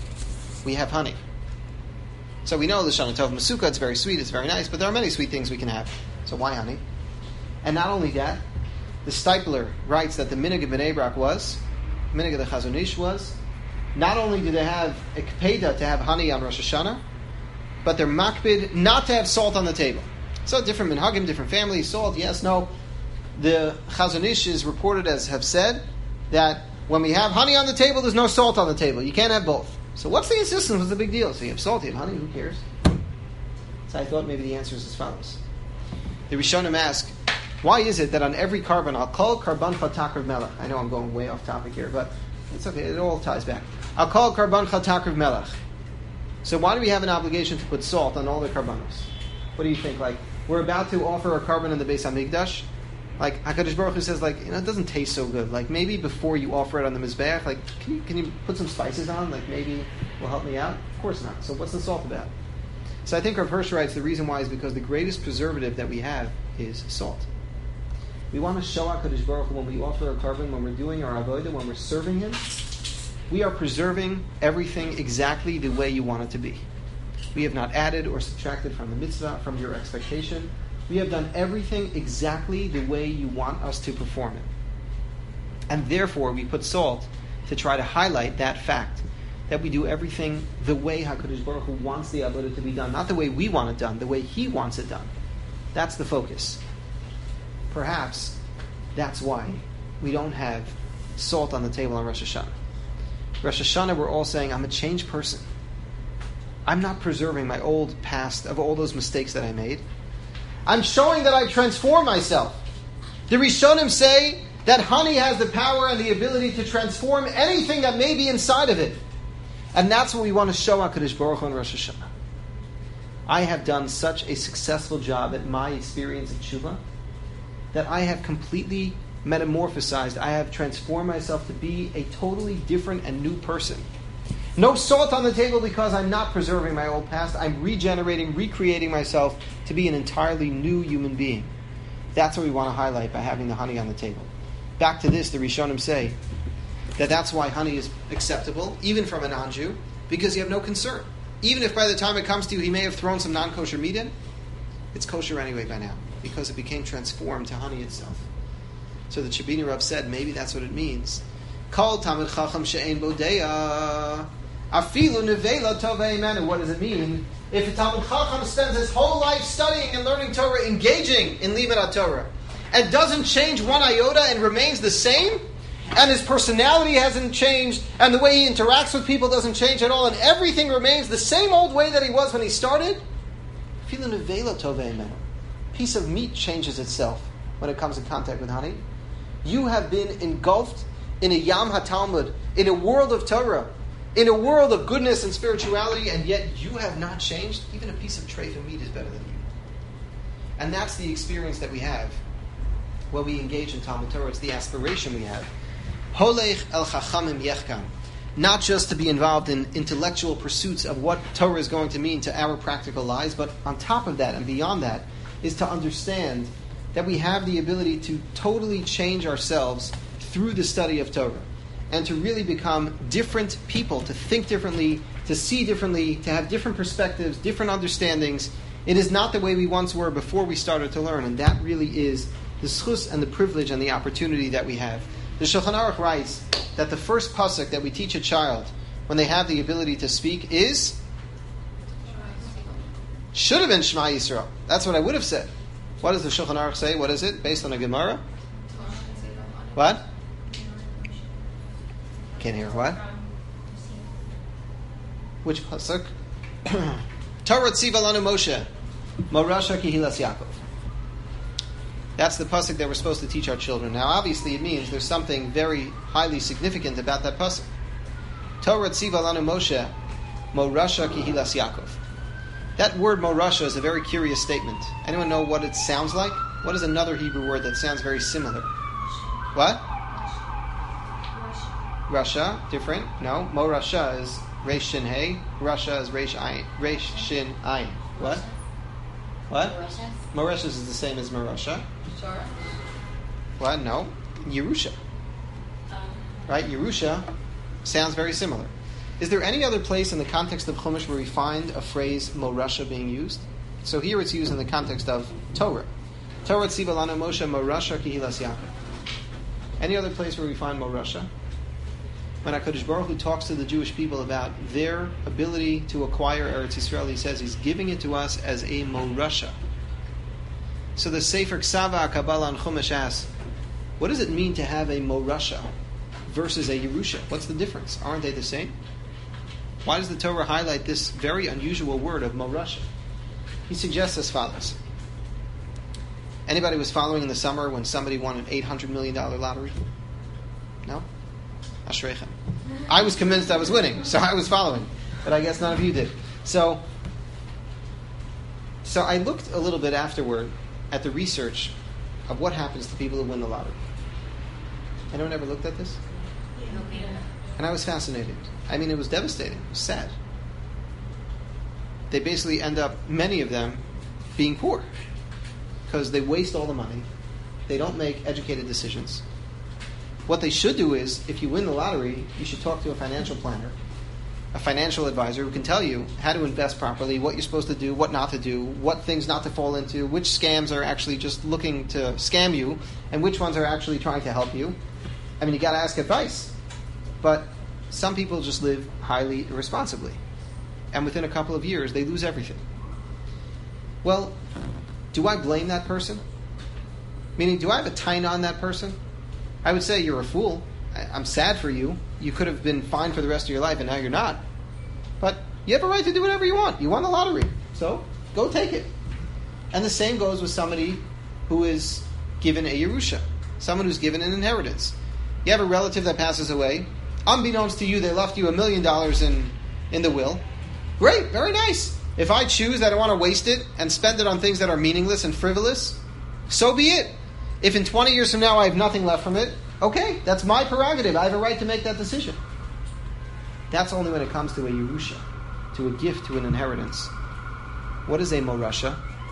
we have honey. So we know the Shana Tov Masuka, it's very sweet, it's very nice, but there are many sweet things we can have. So why honey? And not only that, the Stipler writes that the Minhag of Bnei Brak was, Minhag of the Chazon Ish was, not only did they have a kpeda to have honey on Rosh Hashanah, but they're makpid not to have salt on the table. So different minhagim, different families, salt, yes, no. The Chazon Ish is reported as have said that when we have honey on the table, there's no salt on the table. You can't have both. So what's the insistence? What's the big deal? So you have salt, you have honey, who cares? So I thought maybe the answer is as follows. The Rishonim ask, why is it that on every carbon, I'll call karban chatakriv melech. I know I'm going way off topic here, but it's okay, it all ties back. I'll call karban chatakriv melech. So why do we have an obligation to put salt on all the karbanos? What do you think? Like, we're about to offer a carbon in the Beis HaMikdash. Like, HaKadosh Baruch Hu says, like, you know, it doesn't taste so good. Like, maybe before you offer it on the Mizbeach, like, can you, can you put some spices on? Like, maybe will help me out? Of course not. So what's the salt about? So I think Rav Hirsch writes the reason why is because the greatest preservative that we have is salt. We want to show HaKadosh Baruch Hu when we offer a carbon, when we're doing our avodah, when we're serving Him, we are preserving everything exactly the way you want it to be. We have not added or subtracted from the mitzvah, from your expectation. We have done everything exactly the way you want us to perform it. And therefore, we put salt to try to highlight that fact, that we do everything the way HaKadosh Baruch Hu wants the avodah to be done, not the way we want it done, the way He wants it done. That's the focus. Perhaps that's why we don't have salt on the table on Rosh Hashanah. Rosh Hashanah, we're all saying, I'm a changed person. I'm not preserving my old past of all those mistakes that I made. I'm showing that I transform myself. The Rishonim say that honey has the power and the ability to transform anything that may be inside of it. And that's what we want to show HaKadosh Baruch Hu in Rosh Hashanah. I have done such a successful job at my experience of tshuva that I have completely metamorphosized. I have transformed myself to be a totally different and new person. No salt on the table because I'm not preserving my old past. I'm regenerating, recreating myself to be an entirely new human being. That's what we want to highlight by having the honey on the table. Back to this, the Rishonim say that that's why honey is acceptable, even from a non-Jew, because you have no concern. Even if by the time it comes to you, he may have thrown some non-kosher meat in, it's kosher anyway by now, because it became transformed to honey itself. So the Shabbat Rav said, maybe that's what it means. Kol Talmid Chacham she'ein bodeya, afilu nevela tovei menu. What does it mean? If a Talmid Chacham spends his whole life studying and learning Torah, engaging in Limud Torah, and doesn't change one iota and remains the same, and his personality hasn't changed, and the way he interacts with people doesn't change at all, and everything remains the same old way that he was when he started, afilu nevela tovei menu. Piece of meat changes itself when it comes in contact with honey. You have been engulfed in a Yam HaTalmud, in a world of Torah, in a world of goodness and spirituality, and yet you have not changed. Even a piece of treifa meat is better than you. And that's the experience that we have when we engage in Talmud Torah. It's the aspiration we have. Holech el chachamim yechkam. Not just to be involved in intellectual pursuits of what Torah is going to mean to our practical lives, but on top of that and beyond that is to understand that we have the ability to totally change ourselves through the study of Torah and to really become different people, to think differently, to see differently, to have different perspectives, different understandings. It is not the way we once were before we started to learn, and that really is the schus and the privilege and the opportunity that we have. The Shulchan Aruch writes that the first pasuk that we teach a child when they have the ability to speak is should have been Shema Yisrael. That's what I would have said. What does the Shulchan Aruch say? What is it? Based on a Gemara? What? Can't hear what? Which pasuk? Torah tziva lanu Moshe, Morasha Kehilas Yaakov. That's the pasuk that we're supposed to teach our children. Now, obviously, it means there's something very highly significant about that pasuk. Torah tziva lanu Moshe, Morasha Kehilas Yaakov. That word Morasha is a very curious statement. Anyone know what it sounds like? What is another Hebrew word that sounds very similar? What? Rasha, different. No, Morasha is Reish Shin Hey. Rasha is Reish Ayin. Reish Shin Ayin. What? What? Morashas is the same as Morasha. Sure. What? No. Yerusha. Um, Right? Yerusha sounds very similar. Is there any other place in the context of Chumash where we find a phrase Morasha being used? So here it's used in the context of Torah. Torah tziva lanu Moshe Morasha Kehilas Yaakov. Any other place where we find Morasha? When HaKadosh Baruch Hu talks to the Jewish people about their ability to acquire Eretz Yisrael, he says he's giving it to us as a Morasha. So the Sefer Ksava Kabbalah and Chumash asks, what does it mean to have a Morasha versus a Yerusha? What's the difference? Aren't they the same? Why does the Torah highlight this very unusual word of Morasha? He suggests as follows. Anybody was following in the summer when somebody won an eight hundred million dollars lottery? No? Ashreichem. I was convinced I was winning, so I was following. But I guess none of you did. So, so I looked a little bit afterward at the research of what happens to people who win the lottery. Anyone ever looked at this? And I was fascinated. I mean, it was devastating. It was sad. They basically end up, many of them, being poor. Because they waste all the money. They don't make educated decisions. What they should do is, if you win the lottery, you should talk to a financial planner, a financial advisor who can tell you how to invest properly, what you're supposed to do, what not to do, what things not to fall into, which scams are actually just looking to scam you, and which ones are actually trying to help you. I mean, you got to ask advice. But some people just live highly irresponsibly. And within a couple of years, they lose everything. Well, do I blame that person? Meaning, do I have a taina on that person? I would say you're a fool. I'm sad for you. You could have been fine for the rest of your life, and now you're not. But you have a right to do whatever you want. You won the lottery. So, go take it. And the same goes with somebody who is given a Yerusha. someone who's given an inheritance. You have a relative that passes away. Unbeknownst to you, they left you a million dollars in in the will. Great, very nice. If I choose that I want to waste it and spend it on things that are meaningless and frivolous, so be it. If in twenty years from now I have nothing left from it, okay, that's my prerogative. I have a right to make that decision. That's only when it comes to a Yerusha, to a gift, to an inheritance. What is a Morasha?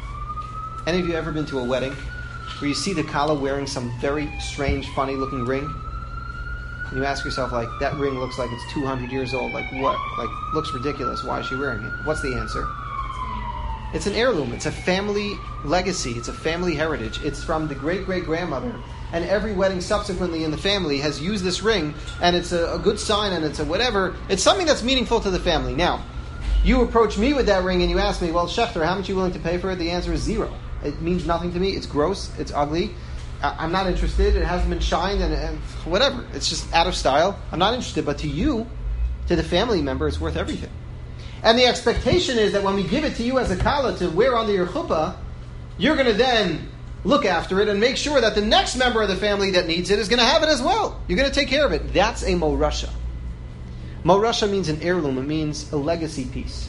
Any of you ever been to a wedding where you see the Kala wearing some very strange, funny-looking ring? And you ask yourself, like, that ring looks like it's two hundred years old. Like, what? Like, looks ridiculous. Why is she wearing it? What's the answer? It's an heirloom. It's a family legacy. It's a family heritage. It's from the great-great-grandmother. And every wedding subsequently in the family has used this ring, and it's a, a good sign, and it's a whatever. It's something that's meaningful to the family. Now, you approach me with that ring, and you ask me, well, Schechter, how much are you willing to pay for it? The answer is zero. It means nothing to me. It's gross. It's ugly. I, I'm not interested. It hasn't been shined, and, and whatever. It's just out of style. I'm not interested. But to you, to the family member, it's worth everything. And the expectation is that when we give it to you as a kala to wear under your chuppah, you're going to then look after it and make sure that the next member of the family that needs it is going to have it as well. You're going to take care of it. That's a morasha. Morasha means an heirloom. It means a legacy piece.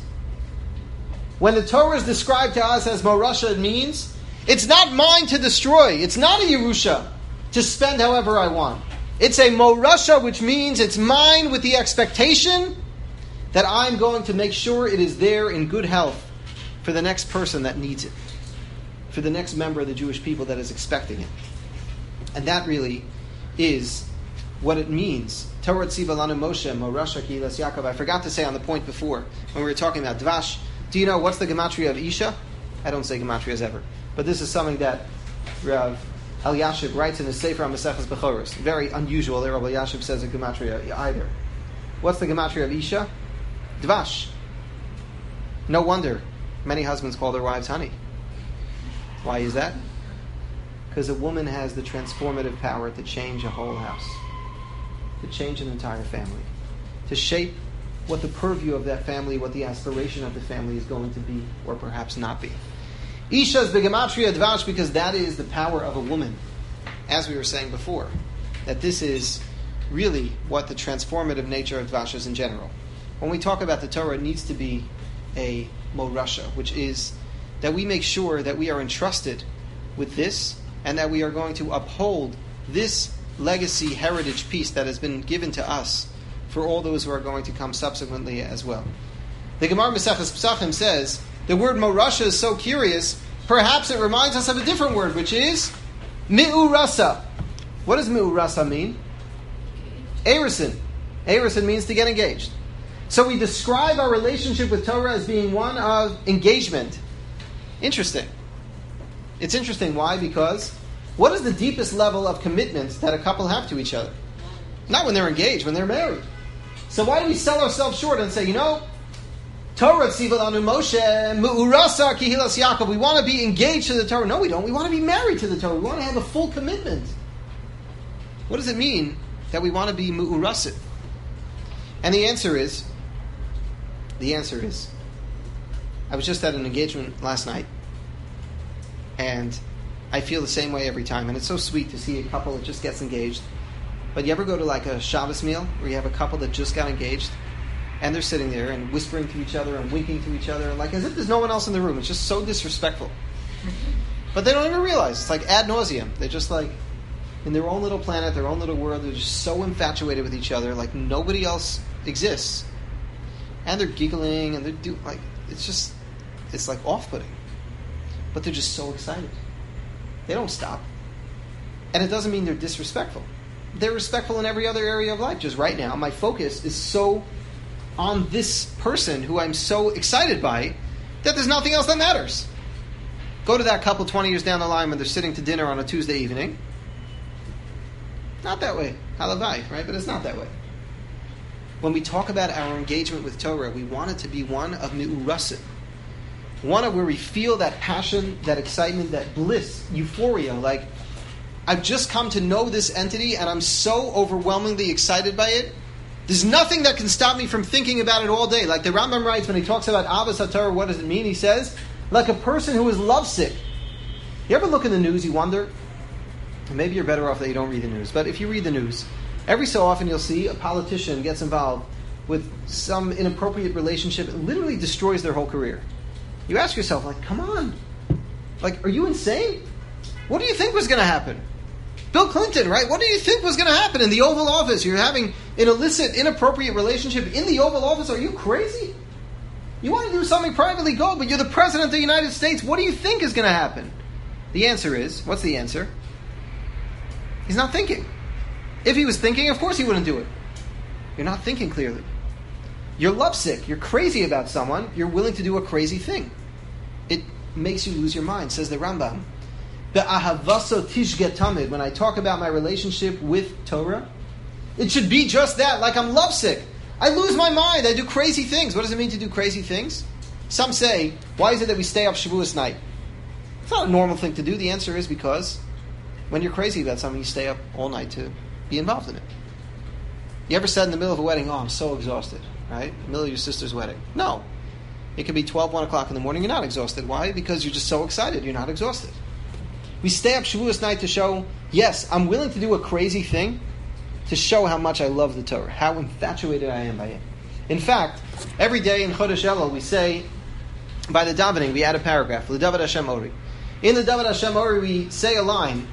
When the Torah is described to us as morasha, it means it's not mine to destroy. It's not a Yerusha to spend however I want. It's a morasha, which means it's mine with the expectation that I'm going to make sure it is there in good health for the next person that needs it, for the next member of the Jewish people that is expecting it. And that really is what it means. Torah tziva lanu Moshe, morasha kilas Yaakov. I forgot to say on the point before, when we were talking about Dvash, do you know what's the gematria of Isha? I don't say gematrias ever. But this is something that Rav Elyashiv writes in his Sefer HaMaseches Bechoros. Very unusual that Rav Elyashiv says a gematria either. What's the gematria of Isha? Dvash. No wonder many husbands call their wives honey. Why is that? Because a woman has the transformative power to change a whole house, to change an entire family, to shape what the purview of that family, what the aspiration of the family is going to be, or perhaps not be. Isha is begematria dvash because that is the power of a woman, as we were saying before, that this is really what the transformative nature of dvash is in general. When we talk about the Torah, it needs to be a morasha, which is that we make sure that we are entrusted with this and that we are going to uphold this legacy heritage piece that has been given to us for all those who are going to come subsequently as well. The Gemara Maseches Pesachim says the word morasha is so curious, perhaps it reminds us of a different word, which is mi'urasa. What does mi'urasa mean? Erusin. Erusin means to get engaged. So we describe our relationship with Torah as being one of engagement. Interesting. It's interesting. Why? Because what is the deepest level of commitment that a couple have to each other? Not when they're engaged, when they're married. So why do we sell ourselves short and say, you know, Torah tziva lanu Moshe, mu'urasa kihilas Yaakov, we want to be engaged to the Torah. No, we don't. We want to be married to the Torah. We want to have a full commitment. What does it mean that we want to be mu'urasit? And the answer is, the answer is, I was just at an engagement last night, and I feel the same way every time. And it's so sweet to see a couple that just gets engaged. But you ever go to like a Shabbos meal where you have a couple that just got engaged, and they're sitting there and whispering to each other and winking to each other, like as if there's no one else in the room. It's just so disrespectful. But they don't even realize. It's like ad nauseum. They're just like in their own little planet, their own little world. They're just so infatuated with each other, like nobody else exists. And they're giggling and they're do like it's just it's like off-putting. But they're just so excited. They don't stop. And it doesn't mean they're disrespectful. They're respectful in every other area of life. Just right now, my focus is so on this person who I'm so excited by that there's nothing else that matters. Go to that couple twenty years down the line when they're sitting to dinner on a Tuesday evening. Not that way. Halavai, right? But it's not that way. When we talk about our engagement with Torah, we want it to be one of mi'urasim. One of where we feel that passion, that excitement, that bliss, euphoria. Like, I've just come to know this entity and I'm so overwhelmingly excited by it. There's nothing that can stop me from thinking about it all day. Like the Rambam writes when he talks about Avos HaTorah, what does it mean? He says, like a person who is lovesick. You ever look in the news, you wonder, maybe you're better off that you don't read the news. But if you read the news, every so often you'll see a politician gets involved with some inappropriate relationship. It literally destroys their whole career. You ask yourself, like, come on. Like, are you insane? What do you think was going to happen? Bill Clinton, right? What do you think was going to happen in the Oval Office? You're having an illicit, inappropriate relationship in the Oval Office? Are you crazy? You want to do something privately, go, but you're the President of the United States. What do you think is going to happen? The answer is, what's the answer? He's not thinking. If he was thinking, of course he wouldn't do it. You're not thinking clearly. You're lovesick. You're crazy about someone. You're willing to do a crazy thing. It makes you lose your mind, says the Rambam. Be'ahavaso tishget tamid. When I talk about my relationship with Torah, it should be just that, like I'm lovesick. I lose my mind. I do crazy things. What does it mean to do crazy things? Some say, why is it that we stay up Shavuos night? It's not a normal thing to do. The answer is because when you're crazy about something, you stay up all night to be involved in it. You ever said in the middle of a wedding, oh, I'm so exhausted, right? In the middle of your sister's wedding. No. It could be twelve, one o'clock in the morning. You're not exhausted. Why? Because you're just so excited. You're not exhausted. We stay up Shavuos night to show, yes, I'm willing to do a crazy thing to show how much I love the Torah, how infatuated I am by it. In fact, every day in Chodesh Elul, we say, by the davening, we add a paragraph, L'David Hashem Ori. In the David Hashem Ori, we say a line,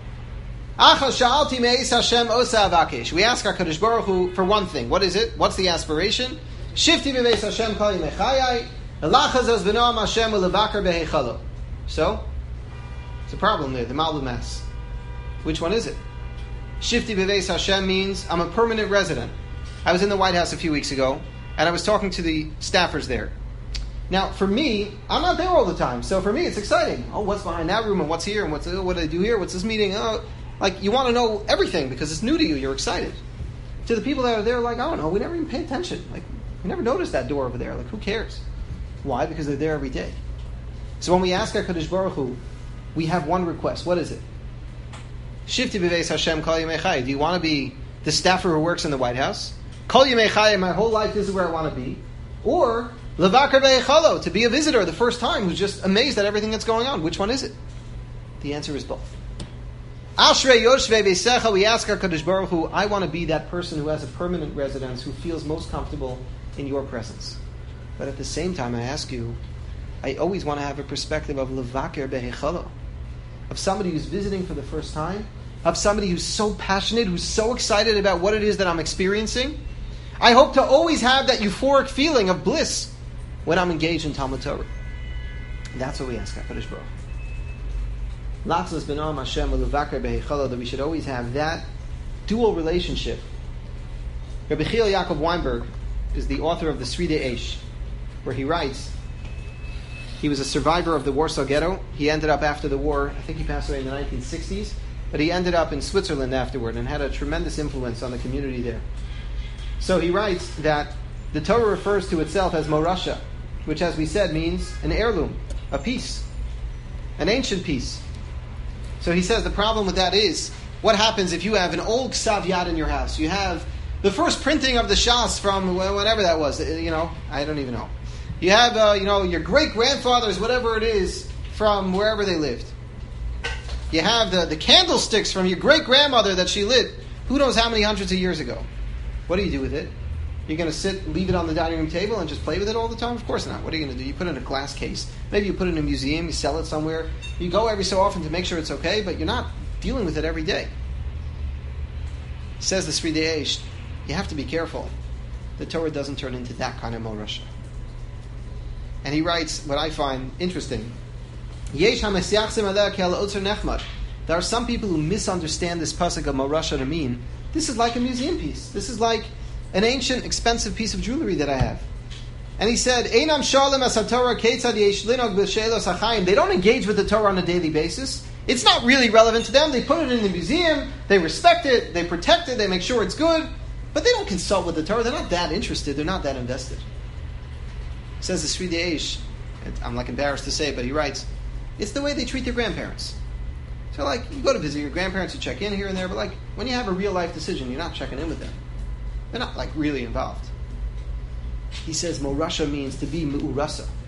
Acha sha'alti me'es Hashem osa avakesh. We ask our Kadosh Baruch Hu for one thing. What is it? What's the aspiration? Shifti be'es Hashem kol yimei chayai, elachazos v'noam Hashem u'levakar beheichalo. So, it's a problem there, the Malbim asks. Which one is it? Shifti be'es Hashem means I'm a permanent resident. I was in the White House a few weeks ago, and I was talking to the staffers there. Now, for me, I'm not there all the time, so for me it's exciting. Oh, what's behind that room, and what's here, and what's what do they do here, what's this meeting? Oh, like, you want to know everything because it's new to you, you're excited. To the people that are there, like, I don't know, we never even pay attention. Like, we never noticed that door over there. Like, who cares? Why? Because they're there every day. So when we ask our Kadosh Baruch Hu, we have one request. What is it? Shifti b'veis Hashem kol yimei chai. Do you want to be the staffer who works in the White House? Kol yimei chai, my whole life this is where I want to be. Or, levakar be'echalo, to be a visitor the first time who's just amazed at everything that's going on. Which one is it? The answer is both. Ashrei yoshvei v'secha, we ask our Kadosh Baruch Hu, I want to be that person who has a permanent residence, who feels most comfortable in your presence. But at the same time, I ask you, I always want to have a perspective of levaker behechalo, of somebody who's visiting for the first time, of somebody who's so passionate, who's so excited about what it is that I'm experiencing. I hope to always have that euphoric feeling of bliss when I'm engaged in Talmud Torah. That's what we ask HaKadosh Baruch Hu. Latzos b'noam Hashem levaker behechalo, that we should always have that dual relationship. Rabbi Chiel Yaakov Weinberg is the author of the Sridei Eish, where he writes, he was a survivor of the Warsaw Ghetto. He ended up after the war, I think he passed away in the nineteen sixties, but he ended up in Switzerland afterward and had a tremendous influence on the community there. So he writes that the Torah refers to itself as Morasha, which, as we said, means an heirloom, a piece, an ancient piece. So he says the problem with that is, what happens if you have an old Ksav Yad in your house? You have the first printing of the Shas from whatever that was, you know, I don't even know. You have, uh, you know, your great-grandfathers, whatever it is, from wherever they lived. You have the, the candlesticks from your great-grandmother that she lit, who knows how many hundreds of years ago. What do you do with it? You're going to sit, leave it on the dining room table and just play with it all the time? Of course not. What are you going to do? You put it in a glass case. Maybe you put it in a museum, you sell it somewhere. You go every so often to make sure it's okay, but you're not dealing with it every day. Says the Sridei Eish, you have to be careful. The Torah doesn't turn into that kind of morasha. And he writes what I find interesting. There are some people who misunderstand this pasuk of morasha to mean this is like a museum piece. This is like an ancient, expensive piece of jewelry that I have. And he said, Einam shalem as haTorah ketzad yesh linog b'shelos hachayim. They don't engage with the Torah on a daily basis. It's not really relevant to them. They put it in the museum. They respect it. They protect it. They make sure it's good. But they don't consult with the Torah. They're not that interested. They're not that invested. Says the Sridei Eish, I'm like embarrassed to say it, but he writes, it's the way they treat their grandparents. So like, you go to visit your grandparents, you check in here and there, but like, when you have a real life decision, you're not checking in with them. They're not like really involved. He says, Morasha means to be Mu'urasa.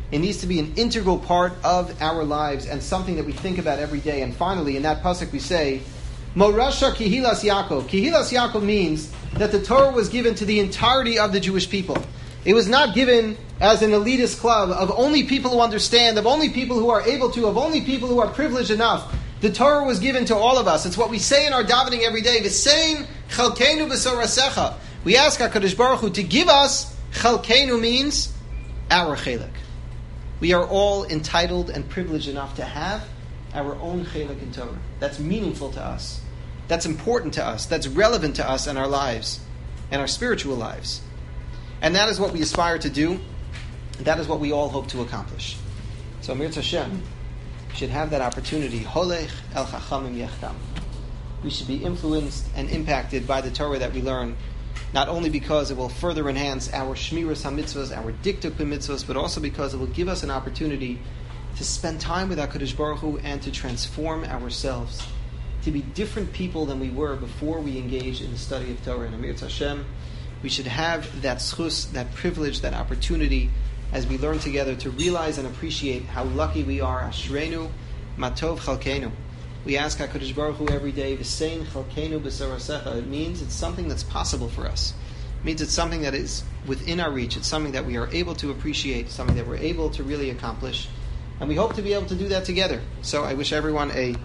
It needs to be an integral part of our lives and something that we think about every day. And finally, in that pasuk we say, Morasha Kihilas Yaakov. Kihilas Yaakov means that the Torah was given to the entirety of the Jewish people. It was not given as an elitist club of only people who understand, of only people who are able to, of only people who are privileged enough. The Torah was given to all of us. It's what we say in our davening every day. V'sein chalkeinu b'sorasecha. We ask HaKadosh Baruch Hu to give us. Chalkeinu means our chelik. We are all entitled and privileged enough to have our own chelik in Torah. That's meaningful to us. That's important to us. That's relevant to us in our lives, and our spiritual lives. And that is what we aspire to do. That is what we all hope to accomplish. So Mir Hashem should have that opportunity. Holech el chachamim yechtam. We should be influenced and impacted by the Torah that we learn, not only because it will further enhance our shmiras hamitzvos, our diktuk b'mitzvos, but also because it will give us an opportunity to spend time with HaKadosh Baruch Hu and to transform ourselves, to be different people than we were before we engaged in the study of Torah. And Amir Hashem, we should have that schus, that privilege, that opportunity, as we learn together, to realize and appreciate how lucky we are. Ashreinu matov chalkeinu. We ask HaKadosh Baruch Hu every day, V'sein chalkeinu b'sorasecha. It means it's something that's possible for us. It means it's something that is within our reach. It's something that we are able to appreciate, something that we're able to really accomplish. And we hope to be able to do that together. So I wish everyone a